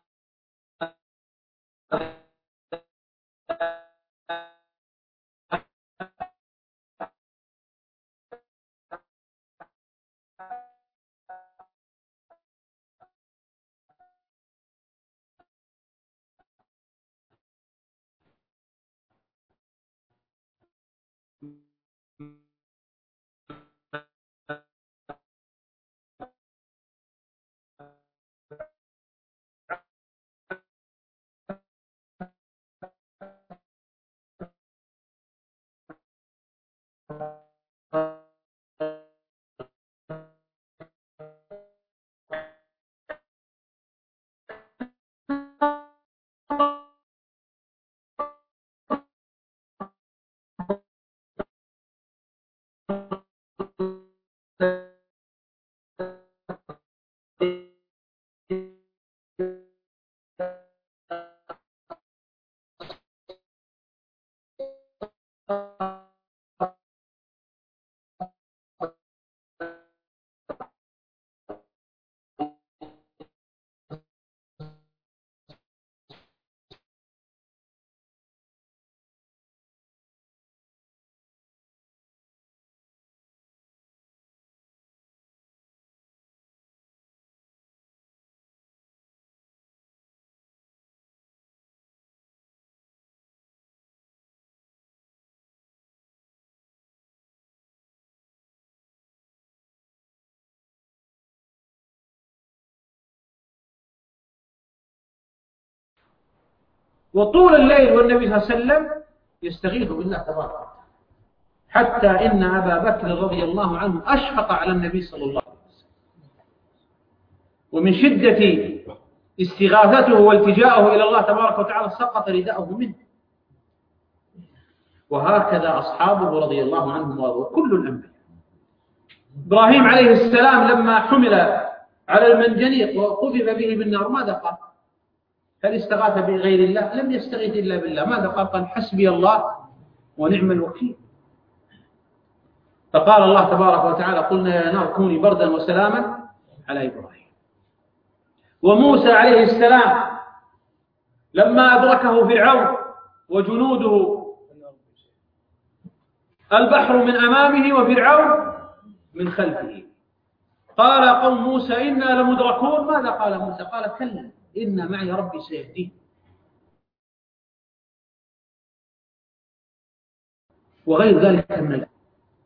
وطول الليل والنبي صلى الله عليه وسلم يستغيث بالله تبارك وتعالى، حتى إن أبا بكر رضي الله عنه أشفق على النبي صلى الله عليه وسلم، ومن شدة استغاثته والتجاءه إلى الله تبارك وتعالى سقط رداءه منه. وهكذا أصحابه رضي الله عنهم وكل الأنبياء. إبراهيم عليه السلام لما حمل على المنجنيق وقذف به بالنار ماذا قال؟ هل استغاث بغير الله؟ لم يستغيث إلا بالله. ماذا قال؟ قال حسبي الله ونعم الوكيل. فقال الله تبارك وتعالى قلنا يا نار كوني بردا وسلاما على إبراهيم. وموسى عليه السلام لما أدركه فرعون وجنوده البحر من أمامه وفرعون من خلفه، قال قوم موسى إنا لمدركون. ماذا قال موسى؟ قال كلا إن معي ربي سيهدين. وغير ذلك من الآيات.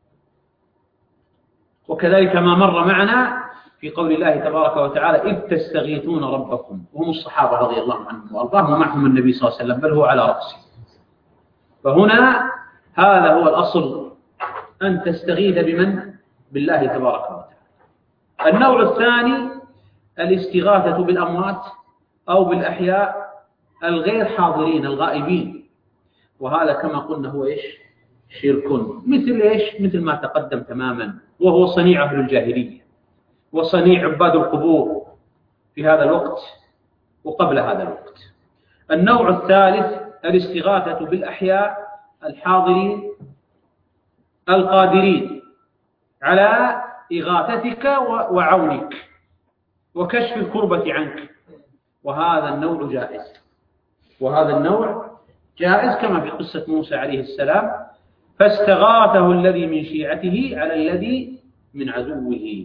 وكذلك ما مر معنا في قول الله تبارك وتعالى إذ تستغيثون ربكم، وهم الصحابة رضي الله عنهم وأرضاهم ومعهم النبي صلى الله عليه وسلم بل هو على رأسه. فهنا هذا هو الأصل، أن تستغيث بمن؟ بالله تبارك وتعالى. النوع الثاني الاستغاثة بالأموات أو بالأحياء الغير حاضرين الغائبين، وهذا كما قلنا هو إيش؟ شرك، مثل إيش؟ مثل ما تقدم تماما، وهو صنيع أهل الجاهلية وصنيع عباد القبور في هذا الوقت وقبل هذا الوقت. النوع الثالث الاستغاثة بالأحياء الحاضرين القادرين على إغاثتك وعونك وكشف الكربة عنك، وهذا النوع جائز. وهذا النوع جائز كما في قصة موسى عليه السلام، فاستغاثه الذي من شيعته على الذي من عدوه.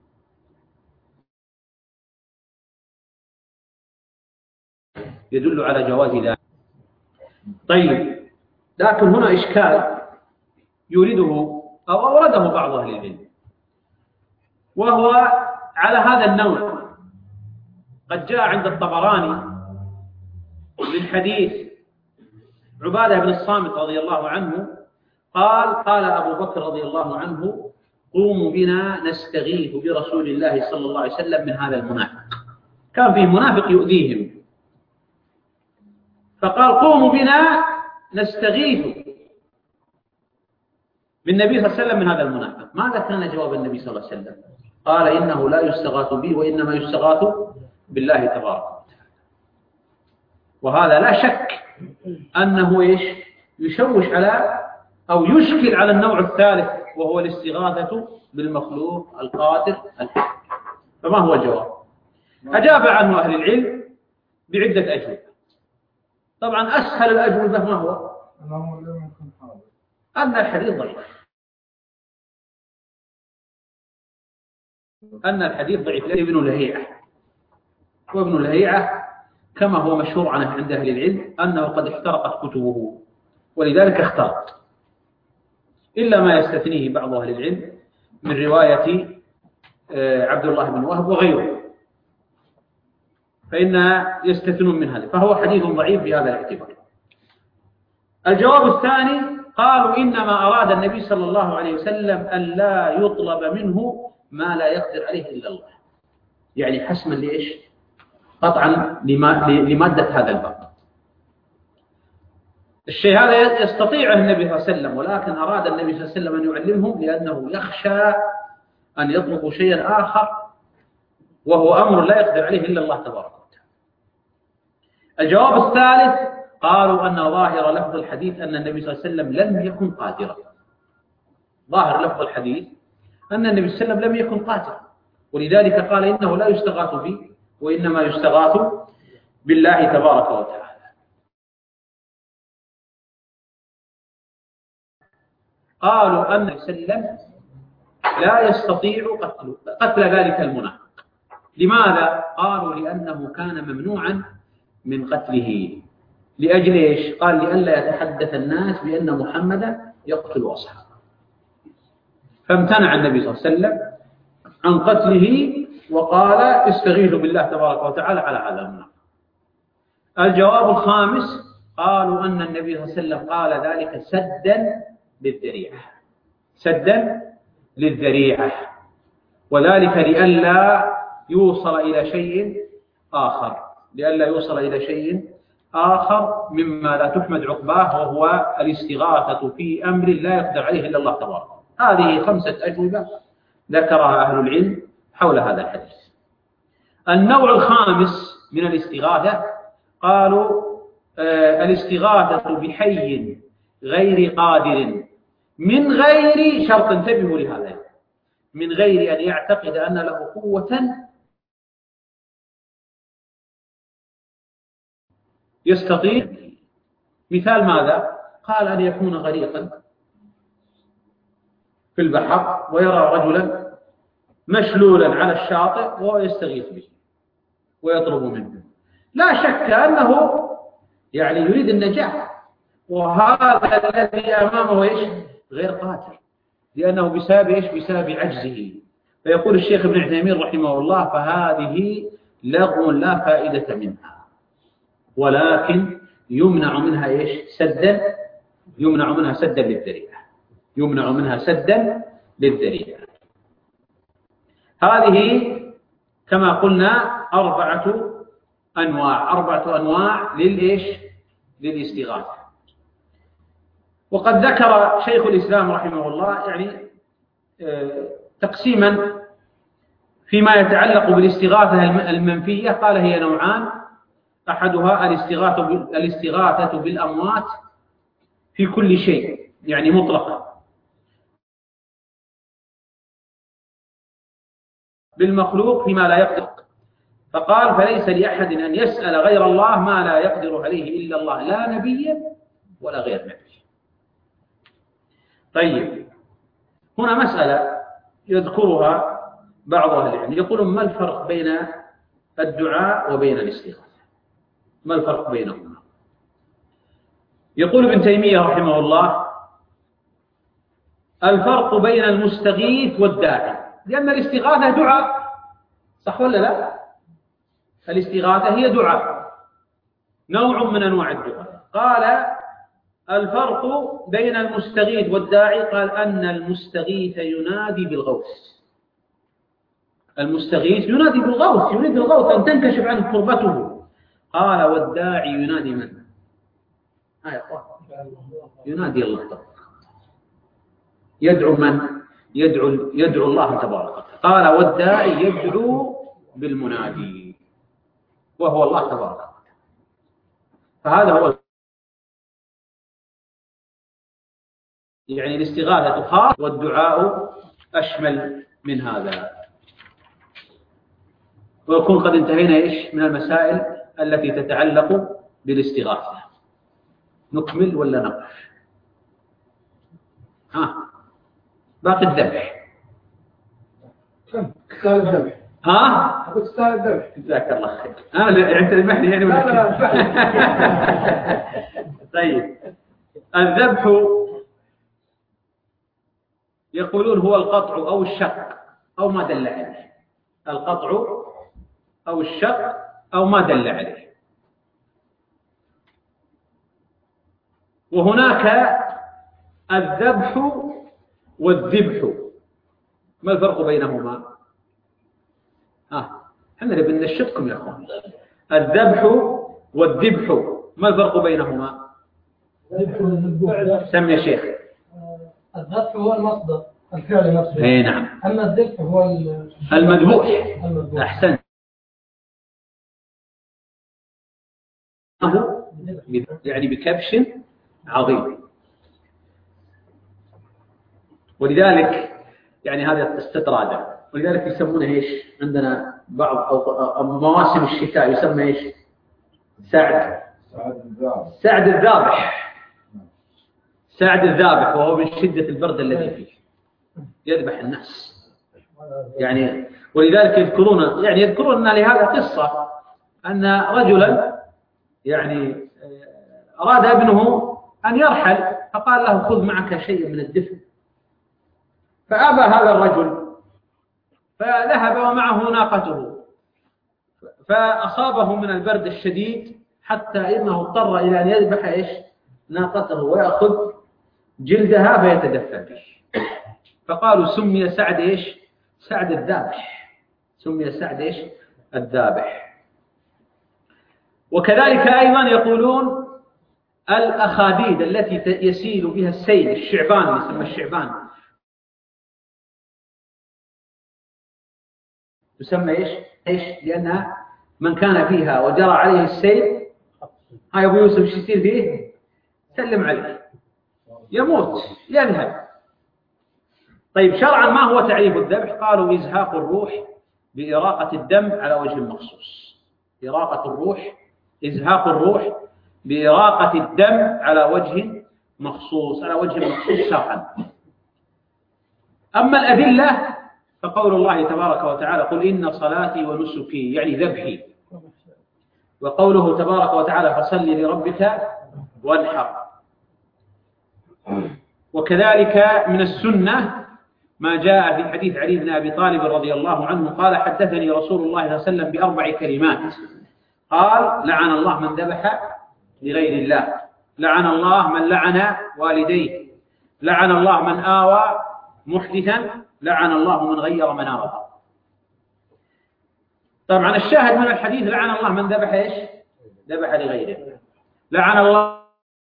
يدل على جواز ذلك. طيب، لكن هنا إشكال يريده أو أورده بعض أهل العلم، وهو على هذا النوع. قد جاء عند الطبراني من حديث عبادة بن الصامت رضي الله عنه قال أبو بكر رضي الله عنه قوموا بنا نستغيث برسول الله صلى الله عليه وسلم من هذا المنافق. كان فيه منافق يؤذيهم، فقال قوموا بنا نستغيث بالنبي صلى الله عليه وسلم من هذا المنافق. ماذا كان جواب النبي صلى الله عليه وسلم؟ قال إنه لا يستغاث بي وإنما يستغاث بالله تبارك وتعالى. وهذا لا شك أنه يشوش على أو يشكل على النوع الثالث، وهو الاستغاثة بالمخلوق القادر الحق. فما هو الجواب؟ أجاب عنه أهل العلم بعدة أجوبة. طبعا أسهل الأجوبة ما هو؟ أن الحديث ضعيف، أن الحديث ضعيف. ابن لهيعة، وابن لهيعة كما هو مشهور عنه عند أهل العلم أنه قد احترقت كتبه، ولذلك اختلط، إلا ما يستثنيه بعض أهل العلم من رواية عبد الله بن وهب وغيره، فإن يستثنون من هذا، فهو حديث ضعيف بهذا الاعتبار. الجواب الثاني قالوا إنما أراد النبي صلى الله عليه وسلم أن لا يطلب منه ما لا يقدر عليه إلا الله، يعني حسما لإيش؟ قطعا لمادة هذا الباب. الشيء هذا يستطيعه النبي صلى الله عليه وسلم، ولكن أراد النبي صلى الله عليه وسلم أن يعلمهم لأنه يخشى أن يطلبوا شيئا آخر وهو أمر لا يقدر عليه إلا الله تبارك وتعالى. الجواب الثالث قالوا أن ظاهر لفظ الحديث أن النبي صلى الله عليه وسلم لم يكن قادرا. ظاهر لفظ الحديث أن النبي صلى الله عليه وسلم لم يكن قادرا، ولذلك قال إنه لا يستغاث به وإنما يستغاث بالله تبارك وتعالى. قالوا أن النبي صلى الله عليه وسلم لا يستطيع قتل ذلك المنافق. لماذا؟ قالوا لأنه كان ممنوعا من قتله. لأجل إيش؟ قال لئلا يتحدث الناس بأن محمدا يقتل أصحابه، فامتنع النبي صلى الله عليه وسلم عن قتله وقال استغيثوا بالله تبارك وتعالى على هذا المنافق. الجواب الخامس قالوا أن النبي صلى الله عليه وسلم قال ذلك سدا للذريعة، سدا للذريعة، وذلك لئلا يوصل إلى شيء آخر، لئلا يوصل إلى شيء آخر مما لا تحمد عقباه، وهو الاستغاثة في أمر لا يقدر عليه إلا الله تبارك. هذه 5 أجوبة ذكرها أهل العلم حول هذا الحديث. النوع الخامس من الاستغاثة قالوا الاستغاثة بحي غير قادر من غير شرط، انتبهوا لهذا، من غير أن يعتقد أن له قوة يستطيع. مثال ماذا؟ قال أن يكون غريقا في البحر ويرى رجلا مشلولا على الشاطئ وهو يستغيث به ويطلب منه، لا شك أنه يعني يريد النجاة، وهذا الذي أمامه إيش؟ غير قادر، لأنه بسبب إيش؟ بسبب عجزه. فيقول الشيخ ابن عثيمين رحمه الله فهذه لغو لا فائدة منها، ولكن يمنع منها إيش؟ سدا، يمنع منها سدا للذريعة، يمنع منها سدا للذريعة. هذه كما قلنا 4 أنواع، 4 أنواع للإيش؟ للاستغاثة. وقد ذكر شيخ الإسلام رحمه الله يعني تقسيما فيما يتعلق بالاستغاثة المنفية، قال هي نوعان: أحدها الاستغاثة بالأموات في كل شيء، يعني مطلقة، بالمخلوق فيما لا يقدر، فقال فليس لأحد أن يسأل غير الله ما لا يقدر عليه إلا الله، لا نبي ولا غير نبي. طيب، هنا مسألة يذكرها بعض أهل العلم، يقولون ما الفرق بين الدعاء وبين الاستغاثة؟ ما الفرق بينهما؟ يقول ابن تيمية رحمه الله الفرق بين المستغيث والداعي، لأن الاستغاثة دعاء، صح ولا لا؟ الاستغاثة هي دعاء، نوع من أنواع الدعاء. قال الفرق بين المستغيث والداعي، قال أن المستغيث ينادي بالغوث، المستغيث ينادي بالغوث، يريد الغوث أن تنكشف عنه كربته. قال والداعي ينادي من؟ ينادي الله تبارك، يدعو من؟ يدعو الله تبارك وتعالى. قال والداعي يدعو بالمنادي وهو الله تبارك وتعالى. فهذا هو يعني الاستغاثة خاص والدعاء أشمل من هذا. ويكون قد انتهينا إيش من المسائل التي تتعلق بالاستغاثة. نكمل ولا نقف؟ باقي الذبح. تستاهل الذبح. أقول تستاهل الذبح. جزاك الله خير. يعني تذبحني يعني ولا لا طيب، الذبح يقولون هو القطع أو الشق أو ما دل عليه. القطع أو الشق أو ما دل عليه. وهناك الذبح والذبح، ما الفرق بينهما؟ احنا نبي ننشطكم يا اخوان. الذبح والذبح ما الفرق بينهما؟ سم يا شيخ. الذبح هو المصدر الفعل نفسه. اي نعم. اما الذبح هو المذبوح. احسنت. يعني بكبش عظيم. ولذلك يعني هذا استطرادا، ولذلك يسمونه ايش؟ عندنا بعض أو مواسم الشتاء يسمى ايش؟ سعد الذابح. سعد الذابح، وهو من شدة البرد الذي فيه يذبح الناس. يعني ولذلك يذكرون لهذا قصة أن رجلا يعني أراد ابنه أن يرحل، فقال له خذ معك شيء من الدفء، فأبى هذا الرجل، فذهب ومعه ناقته، فأصابه من البرد الشديد حتى إنه اضطر إلى أن يذبح إيش؟ ناقته ويأخذ جلدها فيتدفى به. فقالوا سمي سعد إيش؟ سعد الذابح. سمي سعد إيش؟ الذابح. وكذلك أيضا يقولون الأخاديد التي يسيل بها السيل، الشعبان، يسمى الشعبان، تسمى إيش؟ لأنها من كان فيها وجرى عليه السيل، هاي أبو يوسف ايش يصير فيه؟ سلم عليه، يموت، يذهب. طيب شرعا ما هو تعريف الذبح؟ قالوا إزهاق الروح بإراقة الدم على وجه مخصوص. إراقة الروح، إزهاق الروح بإراقة الدم على وجه مخصوص، على وجه مخصوص شرعا. أما الأدلة فقول الله تبارك وتعالى قل إن صلاتي ونسكي، يعني ذبحي. وقوله تبارك وتعالى فصل لربك وانحر. وكذلك من السنة ما جاء في حديث علي بن أبي طالب رضي الله عنه قال حدثني رسول الله صلى الله عليه وسلم بأربع كلمات. قال لعن الله من ذبح لغير الله، لعن الله من لعن والديه، لعن الله من آوى محدثا، لعن الله من غير مناره. طبعا الشاهد من الحديث لعن الله من ذبح ايش؟ ذبح لغيره. لعن الله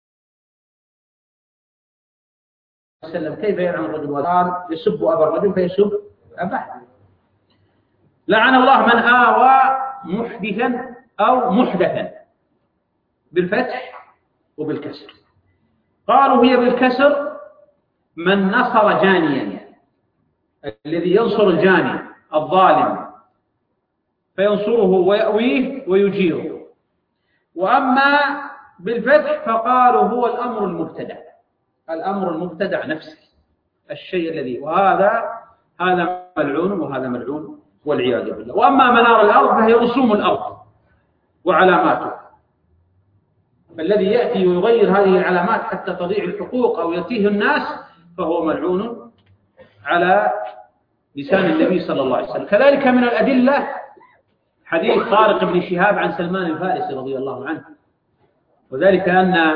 وسلم كيف يلعن الرجل؟ قال يسب أبا الرجل فيسب أباه. لعن الله من آوى محدثا أو محدثا بالفتح وبالكسر. قالوا هي بالكسر من نصر جانيا، الذي ينصر الجاني الظالم فينصره ويأويه ويجيره. وأما بالفتح فقالوا هو الأمر المبتدع، الأمر المبتدع نفسه، الشيء الذي هذا ملعون وهذا ملعون والعياذ بالله. وأما منار الأرض فهي رسوم الأرض وعلاماته، فالذي يأتي ويغير هذه العلامات حتى تضيع الحقوق أو يتيه الناس فهو ملعون على لسان النبي صلى الله عليه وسلم. كذلك من الأدلة حديث طارق بن شهاب عن سلمان الفارسي رضي الله عنه، وذلك أن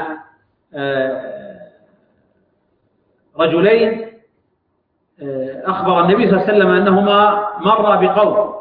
رجلين أخبر النبي صلى الله عليه وسلم أنهما مرا بقوم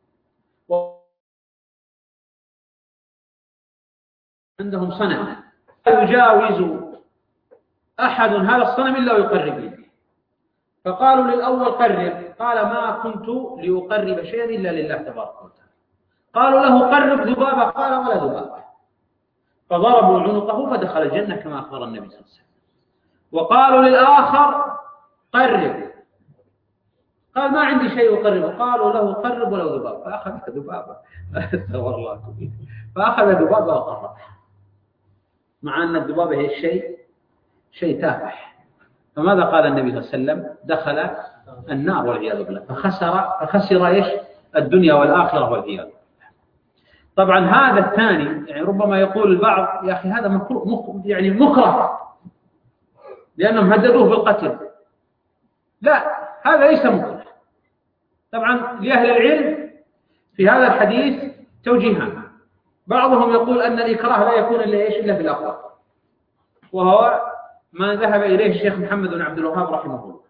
عندهم صنم لا يجاوز أحد هذا الصنم إلا ويقرب إليه، فقالوا للأول قرب، قال ما كنت لأقرب شيئا إلا لله تبارك وتعالى. قالوا له قرب ذبابة، قال ولا ذبابة. فضربوا عنقه فدخل الجنة كما أخبر النبي صلى الله عليه وسلم. وقالوا للآخر قرب، قال ما عندي شيء أقربه، قالوا له قرب ولو ذباب، فأخذ ذبابة استغفر الله، فأخذ ذبابة وقربها، مع أن الذبابة هي شيء تافه. فماذا قال النبي صلى الله عليه وسلم؟ دخل النار والعياذ بالله، فخسر ايش؟ الدنيا والآخرة والعياذ بالله. طبعا هذا الثاني يعني ربما يقول البعض يا أخي هذا مكره لأنهم هددوه بالقتل. لا، هذا ليس مكره. طبعا لأهل العلم في هذا الحديث توجيهان، بعضهم يقول أن الإكراه لا يكون إلا في الأقوال، وهو ما ذهب إليه الشيخ محمد بن عبد الوهاب رحمه الله،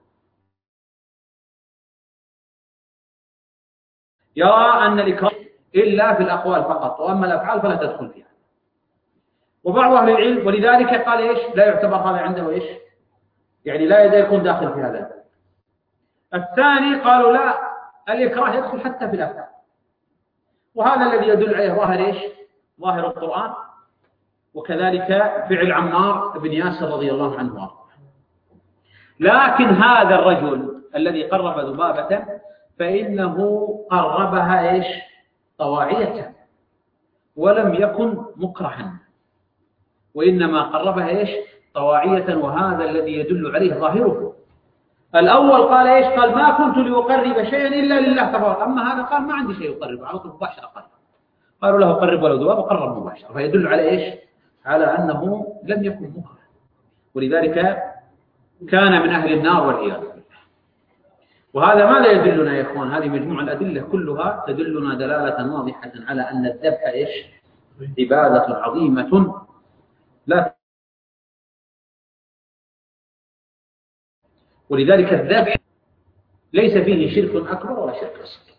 يرى أن الإكراه إلا في الأقوال فقط، وأما الأفعال فلا تدخل فيها. وبعض أهل العلم ولذلك قال إيش؟ لا يعتبر هذا عنده إيش؟ يعني لا يكون داخل في هذا. الثاني قالوا لا، الإكراه يدخل حتى في الأفعال، وهذا الذي يدل عليه ظاهر إيش؟ ظاهر القرآن، وكذلك فعل عمار بن ياسر رضي الله عنه وارضاه. لكن هذا الرجل الذي قرب ذبابة فإنه قربها إيش؟ طواعية، ولم يكن مكرها، وإنما قربها إيش؟ طواعية، وهذا الذي يدل عليه ظاهره. الأول قال إيش؟ قال ما كنت لأقرب شيئا إلا لله تبارك، أما هذا قال ما عندي شيء أقرب، على طول مباشرة قرب. قالوا له قرب ولو ذباب، وقرب مباشرة، فيدل على إيش؟ على أنه لم يكن مكره، ولذلك كان من أهل النار والعياذ بالله. وهذا ماذا يدلنا يا إخوان؟ هذه مجموعة الأدلة كلها تدلنا دلالة واضحة على أن الذبح إيش؟ عبادة عظيمة لا، ولذلك الذبح ليس فيه شرك أكبر ولا شرك أصغر،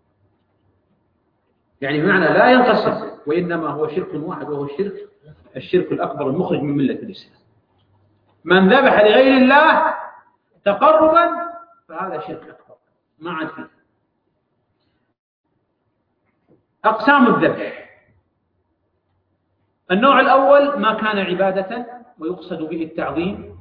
يعني بمعنى لا ينقسم، وإنما هو شرك واحد، وهو الشرك الأكبر المخرج من ملة الإسلام. من ذبح لغير الله تقربا فهذا شرك أكبر ما عاد فيه. أقسام الذبح: النوع الأول ما كان عبادة ويقصد به التعظيم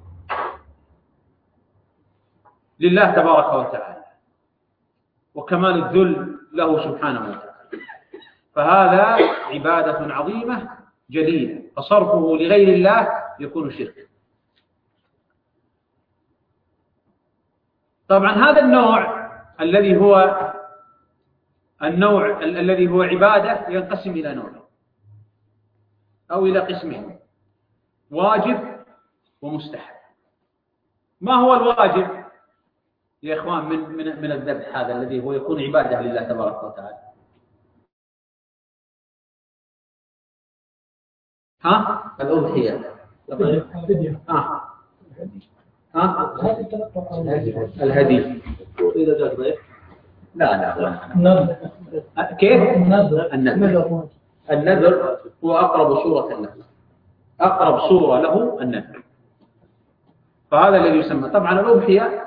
لله تبارك وتعالى وكمال الذل له سبحانه وتعالى، فهذا عبادة عظيمة جليلة، فصرفه لغير الله يكون شرك. طبعا هذا النوع الذي هو عبادة ينقسم إلى نوعين أو إلى قسمين: واجب ومستحب. ما هو الواجب يا إخوان من الذبح هذا الذي هو يكون عبادة لله تبارك وتعالى؟ الأضحية، الهدي، إذا جاء ضيف لا كيف؟ النذر هو أقرب صورة له، أقرب صورة له النذر، فهذا الذي يسمى. طبعا الأضحية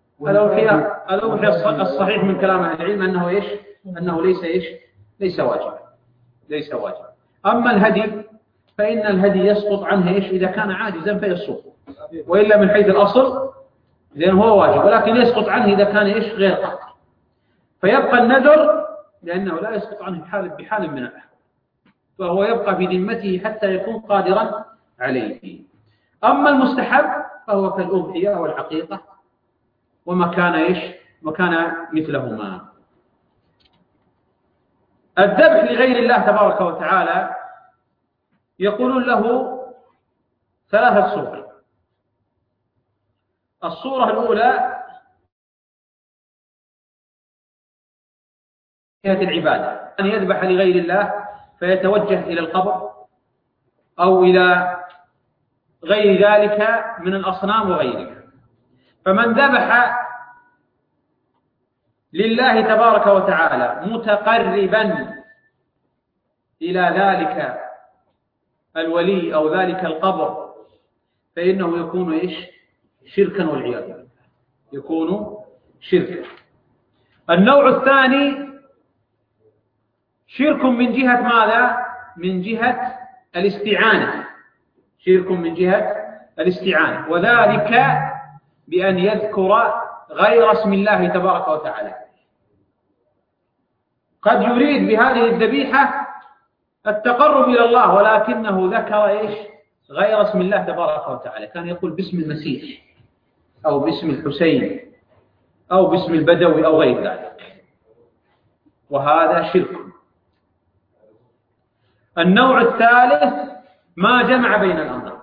الصحيح من كلام أهل العلم أنه إيش؟ أنه ليس واجب. أما الهدي فإن الهدي يسقط عنه إيش؟ إذا كان عاجزا فيصوم، وإلا من حيث الأصل لأنه هو واجب، ولكن يسقط عنه إذا كان إيش؟ غير قادر، فيبقى النذر لأنه لا يسقط عنه بحال من الأحوال، فهو يبقى في ذمته حتى يكون قادرا عليه. أما المستحب فهو كالأضحية والعقيقة وما كان إيش؟ وكان مثلهما. الذبح لغير الله تبارك وتعالى يقولون له ثلاثة صور. الصورة الأولى جهة العبادة، أن يذبح لغير الله فيتوجه إلى القبر أو إلى غير ذلك من الأصنام وغيرها. فمن ذبح لله تبارك وتعالى متقربا إلى ذلك الولي أو ذلك القبر فإنه يكون إيش؟ شركا والعياذ بالله، يكون شركا. النوع الثاني شرك من جهة ماذا؟ من جهة الاستعانة، شرك من جهة الاستعانة، وذلك بأن يذكر غير اسم الله تبارك وتعالى. قد يريد بهذه الذبيحة التقرب إلى الله، ولكنه ذكر غير اسم الله تبارك وتعالى، كان يقول باسم المسيح أو باسم الحسين أو باسم البدوي أو غير ذلك، وهذا شرك. النوع الثالث ما جمع بين الأمرين.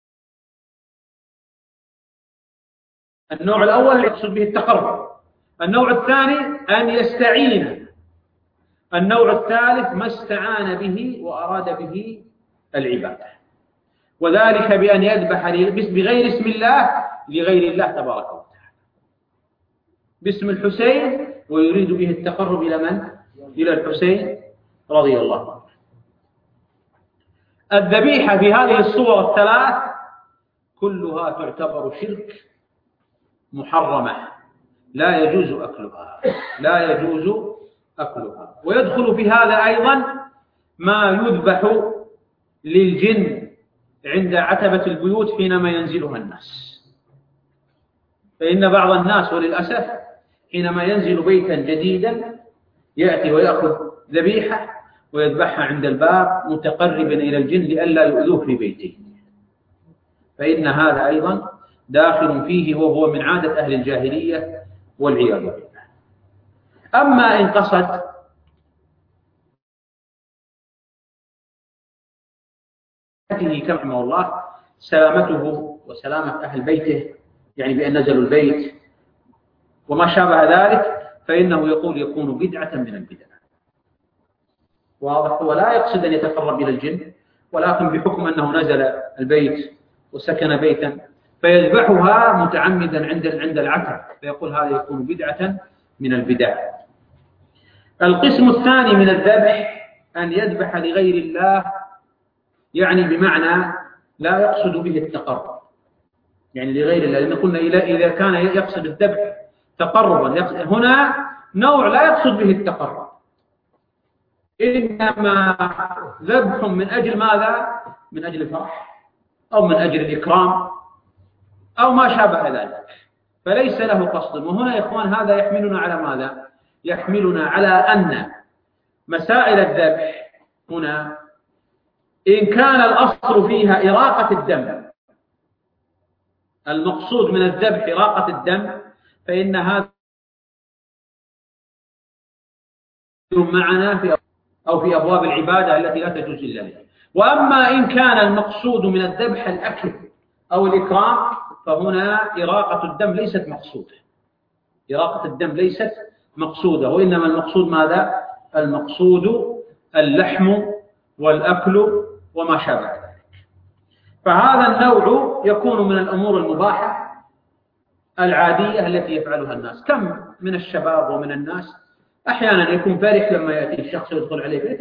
النوع الأول يقصد به التقرب، النوع الثاني أن يستعين، النوع الثالث ما استعان به وأراد به العبادة، وذلك بأن يذبح بغير اسم الله لغير الله تبارك وتعالى، باسم الحسين ويريد به التقرب إلى من؟ إلى الحسين رضي الله عنه. الذبيحة في هذه الصور الثلاث كلها تعتبر شرك محرمة، لا يجوز أكلها، لا يجوز أكلها. ويدخل في هذا أيضا ما يذبح للجن عند عتبة البيوت حينما ينزلها الناس، فإن بعض الناس وللأسف حينما ينزل بيتا جديدا يأتي ويأخذ ذبيحة ويذبحها عند الباب متقربا إلى الجن لئلا يؤذوه في بيته، فإن هذا أيضا داخل فيه، وهو من عادة أهل الجاهلية والعياذ بالله. أما إن قصد كما رحمه الله سلامته وسلامة أهل بيته، يعني بأن نزلوا البيت وما شابه ذلك، فإنه يقول يكون بدعة من البدع. واضح؟ ولا يقصد أن يتقرب إلى الجن، ولكن بحكم أنه نزل البيت وسكن بيتا فيذبحها متعمدا عند العتب، فيقول هذا يكون بدعة من البدع. القسم الثاني من الذبح أن يذبح لغير الله، يعني بمعنى لا يقصد به التقرب، يعني لغير الله، لأن قلنا إذا كان يقصد الذبح تقربا، هنا نوع لا يقصد به التقرب، إنما ذبح من أجل ماذا؟ من أجل الفرح أو من أجل الإكرام أو ما شابه ذلك، فليس له قصد. وهنا يا إخوان هذا يحملنا على ماذا؟ يحملنا على أن مسائل الذبح هنا إن كان الأصل فيها إراقة الدم، المقصود من الذبح إراقة الدم، فإن هذا معنا في أبواب العبادة التي لا تجوز إلا لله. وأما إن كان المقصود من الذبح الأكل أو الإكرام فهنا إراقة الدم ليست مقصودة، إراقة الدم ليست مقصودة، وإنما المقصود ماذا؟ المقصود اللحم والأكل وما شابه ذلك. فهذا النوع يكون من الأمور المباحة العادية التي يفعلها الناس. كم من الشباب ومن الناس أحيانا يكون فرح لما يأتي الشخص يدخل عليه بيته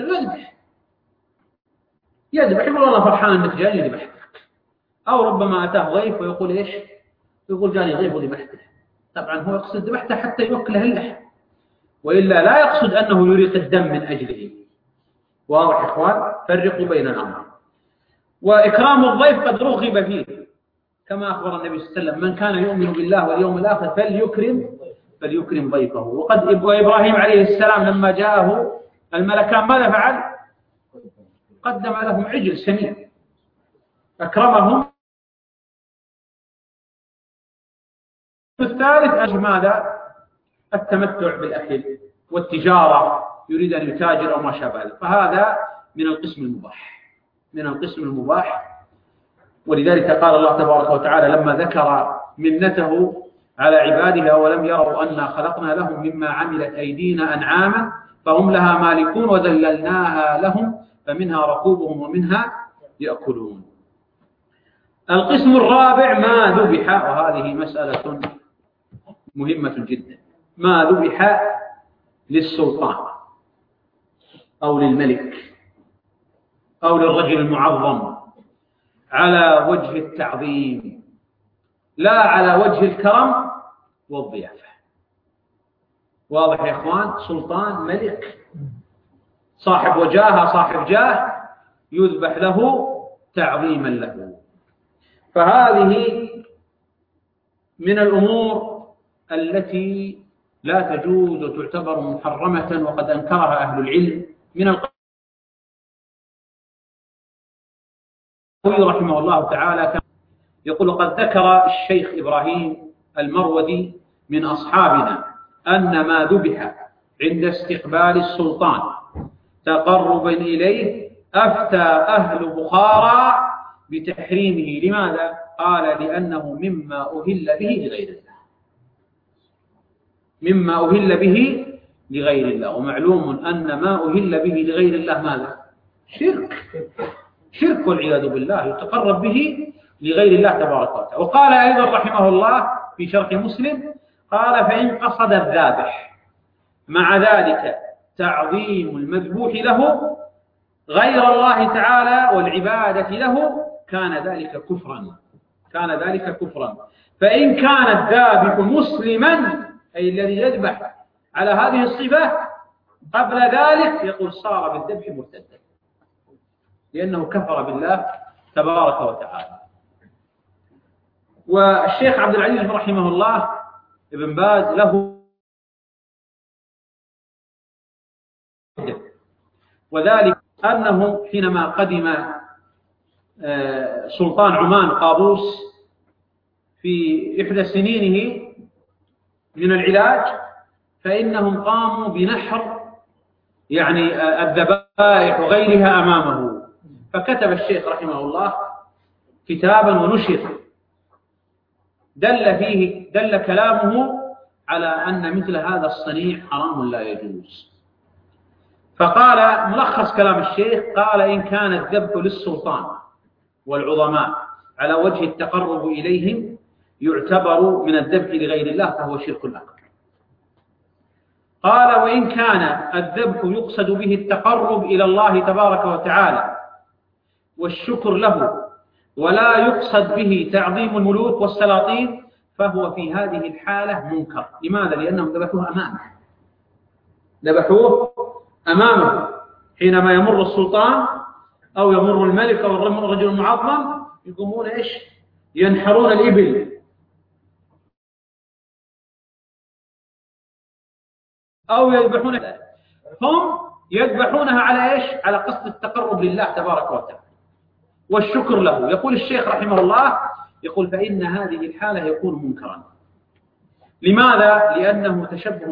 يذبح، يقول والله فرحان أنك جاني ذبحتك، أو ربما أتاه ضيف ويقول إيش؟ يقول جاني ضيف وذبحته. طبعا هو يقصد ذبحته حتى يوكله اللحم، وإلا لا يقصد أنه يريق الدم من أجله. واضح يا إخوان؟ فرقوا بين الأمر. وإكرام الضيف قد رغب فيه، كما أخبر النبي صلى الله عليه وسلم من كان يؤمن بالله واليوم الآخر فليكرم ضيفه. وقد إبراهيم عليه السلام لما جاءه الملكان ماذا فعل؟ قدم لهم عجل سمين أكرمهم. الثالث أجل ماذا؟ التمتع بالأكل والتجارة، يريد أن يتاجر أو ما شابه ذلك، فهذا من القسم المباح، من القسم المباح. ولذلك قال الله تبارك وتعالى لما ذكر منته على عباده أولم يروا أنا خلقنا لهم مما عملت أيدينا أنعاما فهم لها مالكون وذللناها لهم فمنها ركوبهم ومنها يأكلون. القسم الرابع ما ذبح، وهذه مسألة مهمة جدا، ما ذبح للسلطان أو للملك أو للرجل المعظم على وجه التعظيم لا على وجه الكرم والضيافة. واضح يا إخوان؟ سلطان، ملك، صاحب وجاهة، صاحب جاه، يذبح له تعظيما له. فهذه من الأمور التي لا تجوز وتعتبر محرمة، وقد أنكرها أهل العلم من القوي رحمه الله تعالى. يقول: قد ذكر الشيخ إبراهيم المروذي من أصحابنا أن ما ذبح عند استقبال السلطان تقربا إليه أفتى أهل بخارى بتحريمه. لماذا؟ قال: لأنه مما أهل به لغير الله، مما أهل به لغير الله. ومعلوم أن ما أهل به لغير الله ماذا؟ شرك والعياذ بالله، يتقرب به لغير الله تبارك وتعالى. وقال أيضا رحمه الله في شرح مسلم، قال: فإن قصد الذابح مع ذلك تعظيم المذبوح له غير الله تعالى والعبادة له كان ذلك كفرا. فإن كان الذابح مسلما، أي الذي يذبح على هذه الصفة قبل ذلك، يقول صار بالذبح مرتدا، لأنه كفر بالله تبارك وتعالى. والشيخ عبد العزيز رحمه الله ابن باز له، وذلك أنه حينما قدم سلطان عمان قابوس في إحدى سنينه من العلاج، فإنهم قاموا بنحر الذبائح وغيرها أمامه. فكتب الشيخ رحمه الله كتابا ونشر دل كلامه على أن مثل هذا الصنيع حرام لا يجوز. فقال ملخص كلام الشيخ، قال: إن كان الذبح للسلطان والعظماء على وجه التقرب إليهم يعتبر من الذبح لغير الله فهو شرك أكبر. قال: وإن كان الذبح يقصد به التقرب إلى الله تبارك وتعالى والشكر له ولا يقصد به تعظيم الملوك والسلاطين فهو في هذه الحالة منكر. لماذا؟ لأنهم ذبحوه أمامه حينما يمر السلطان أو يمر الملك أو الرجل المعظم، يقومون ينحرون الإبل أو يذبحون، هم يذبحونها على قصد التقرب لله تبارك وتعالى والشكر له. يقول الشيخ رحمه الله، يقول: فإن هذه الحالة يكون منكرا. لماذا؟ لأنه تشبه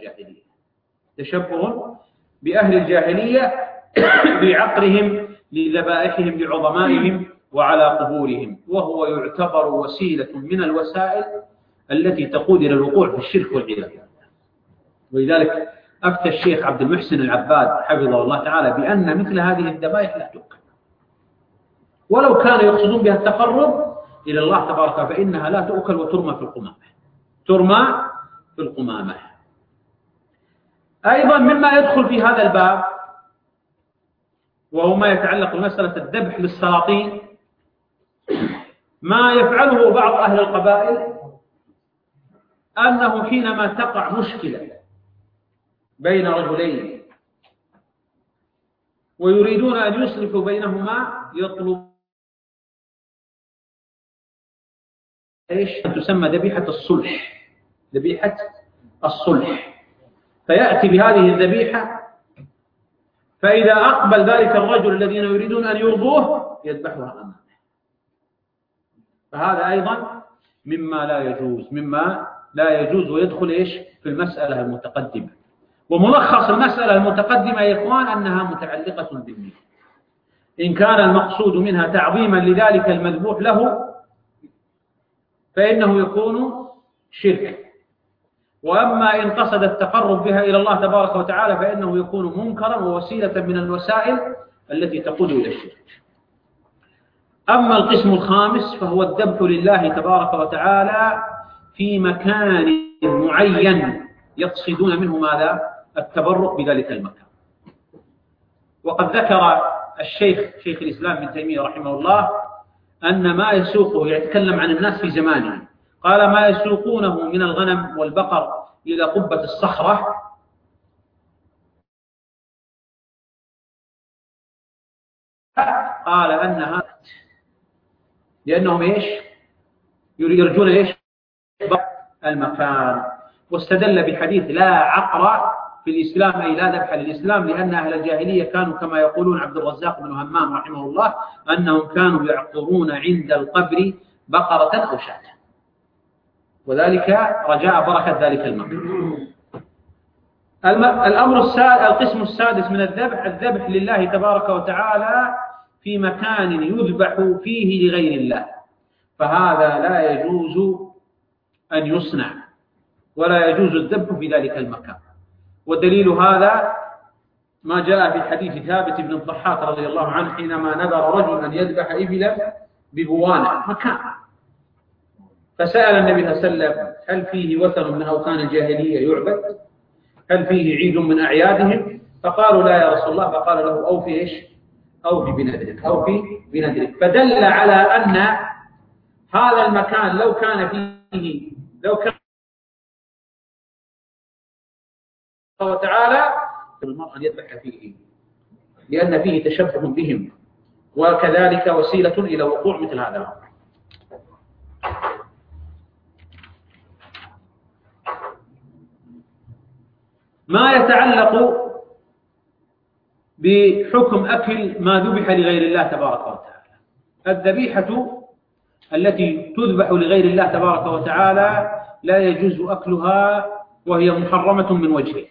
بأهل الجاهلية بعقرهم لذبائحهم لعظمائهم وعلى قبورهم، وهو يعتبر وسيلة من الوسائل التي تقود إلى الوقوع في الشرك والعياذ بالله. ولذلك أفتى الشيخ عبد المحسن العباد حفظه الله تعالى بأن مثل هذه الذبائح لا تؤكل، ولو كانوا يقصدون بها التقرب إلى الله تبارك وتعالى فإنها لا تؤكل وترمى في القمامة. أيضا مما يدخل في هذا الباب وهو ما يتعلق بمسألة الذبح للسلاطين، ما يفعله بعض أهل القبائل، أنه حينما تقع مشكلة بين رجلين ويريدون أن يصلحوا بينهما يطلب تسمى ذبيحة الصلح. فيأتي بهذه الذبيحة، فإذا أقبل ذلك الرجل الذين يريدون أن يرضوه يذبحها أمامه. فهذا أيضا مما لا يجوز ويدخل في المسألة المتقدمة. وملخص المسألة المتقدمة يا إخوان أنها متعلقة بالنية. إن كان المقصود منها تعظيما لذلك المذبوح له فإنه يكون شرك، وأما إن قصد التقرب بها إلى الله تبارك وتعالى فإنه يكون منكرا ووسيلة من الوسائل التي تقود إلى الشرك. أما القسم الخامس فهو الذبح لله تبارك وتعالى في مكان معين يقصدون منه ماذا؟ التبرك بذلك المكان. وقد ذكر شيخ الإسلام ابن تيمية رحمه الله أن ما يسوقه، يتكلم عن الناس في زمانه، قال: ما يسوقونه من الغنم والبقر إلى قبة الصخرة قال أنها لأنهم إيش يرجون إيش المكان، واستدل بحديث لا عقر في الإسلام أي لا ذبح للإسلام، لأن أهل الجاهلية كانوا كما يقولون عبد الرزاق بن همام رحمه الله أنهم كانوا يعقرون عند القبر بقرة أو شاة، وذلك رجاء بركة ذلك المكان. القسم السادس من الذبح لله تبارك وتعالى في مكان يذبح فيه لغير الله، فهذا لا يجوز أن يصنع ولا يجوز الذبح في ذلك المكان. والدليل هذا ما جاء في حديث ثابت بن الضحاك رضي الله عنه حينما نذر رجل أن يذبح إبلا ببوانة مكان، فسأل النبي صلى الله عليه وسلم هل فيه وثن من أوثان الجاهلية يعبد؟ هل فيه عيد من أعيادهم؟ فقالوا لا يا رسول الله، فقال له أوفي إيش؟ أوفي بنذرك، أوفي بنذرك. فدل على أن هذا المكان لو كان وتعالى المرء أن يذبح فيه، لأن فيه تشبه بهم، وكذلك وسيلة إلى وقوع مثل هذا الأمر. ما يتعلق بحكم أكل ما ذبح لغير الله تبارك وتعالى. الذبيحة التي تذبح لغير الله تبارك وتعالى لا يجوز أكلها، وهي محرمة من وجهين.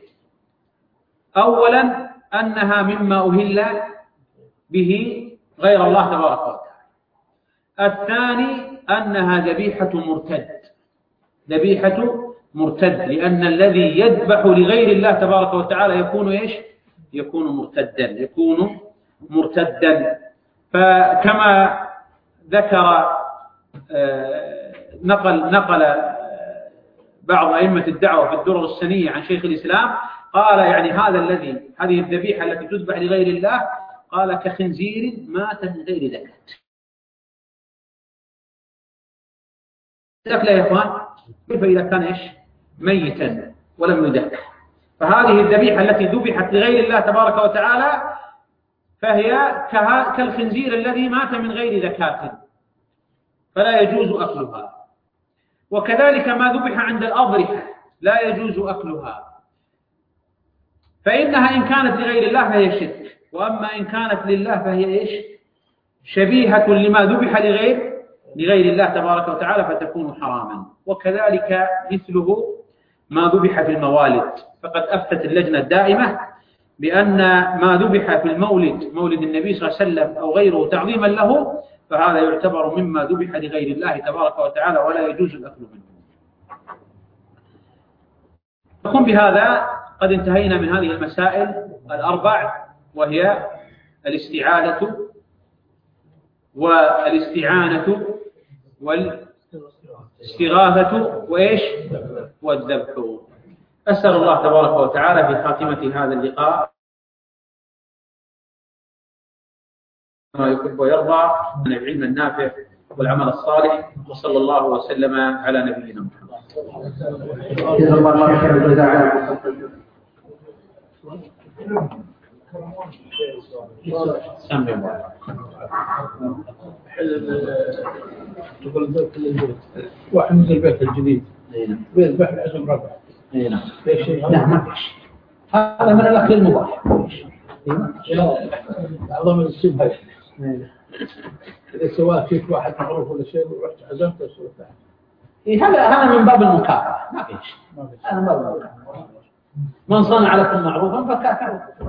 أولا أنها مما أهل به غير الله تبارك وتعالى. الثاني أنها ذبيحة مرتد، لأن الذي يذبح لغير الله تبارك وتعالى يكون إيش؟ يكون مرتدا. فكما ذكر نقل بعض أئمة الدعوة في الدرر السنية عن شيخ الإسلام، قال يعني هذه الذبيحة التي تذبح لغير الله قال كخنزير مات من غير زكاة. ذكر يا إخوان، كيف إذا كان إيش؟ ميتا ولم يذكر؟ فهذه الذبيحة التي ذبحت لغير الله تبارك وتعالى فهي كالخنزير الذي مات من غير زكاة، فلا يجوز أكلها. وكذلك ما ذبح عند الأضرحة لا يجوز أكلها، فإنها إن كانت لغير الله فهي شرك، وأما إن كانت لله فهي إيش؟ شبيهة لما ذبح لغير الله تبارك وتعالى فتكون حراما. وكذلك مثله ما ذبح في الموالد، فقد أفتت اللجنة الدائمة بأن ما ذبح في مولد النبي صلى الله عليه وسلم أو غيره تعظيما له فهذا يعتبر مما ذبح لغير الله تبارك وتعالى ولا يجوز الأكل منه. نكون بهذا قد انتهينا من هذه المسائل الأربع، وهي الاستعاذة والاستعانة والاستغاثة وإيش؟ والذبح. أسأل الله تبارك وتعالى في خاتمة هذا اللقاء ما يحب ويرضى من العلم النافع والعمل الصالح، وصلى الله وسلم على نبينا محمد. جزا الله خير الجزاء. سمي الله. واحد من البيت الجديد بيت بحر عزم ربع. نعم. لا ما فيش. هذا من الأكل المباح. أعظم السبب. إذا سواء فيك واحد معروف ولا شيء ورحت عزمت وسويت هذا من باب المكافأة، ما فيش. هذا من باب المكافأة. من صنع لكم معروفا فكافئوه.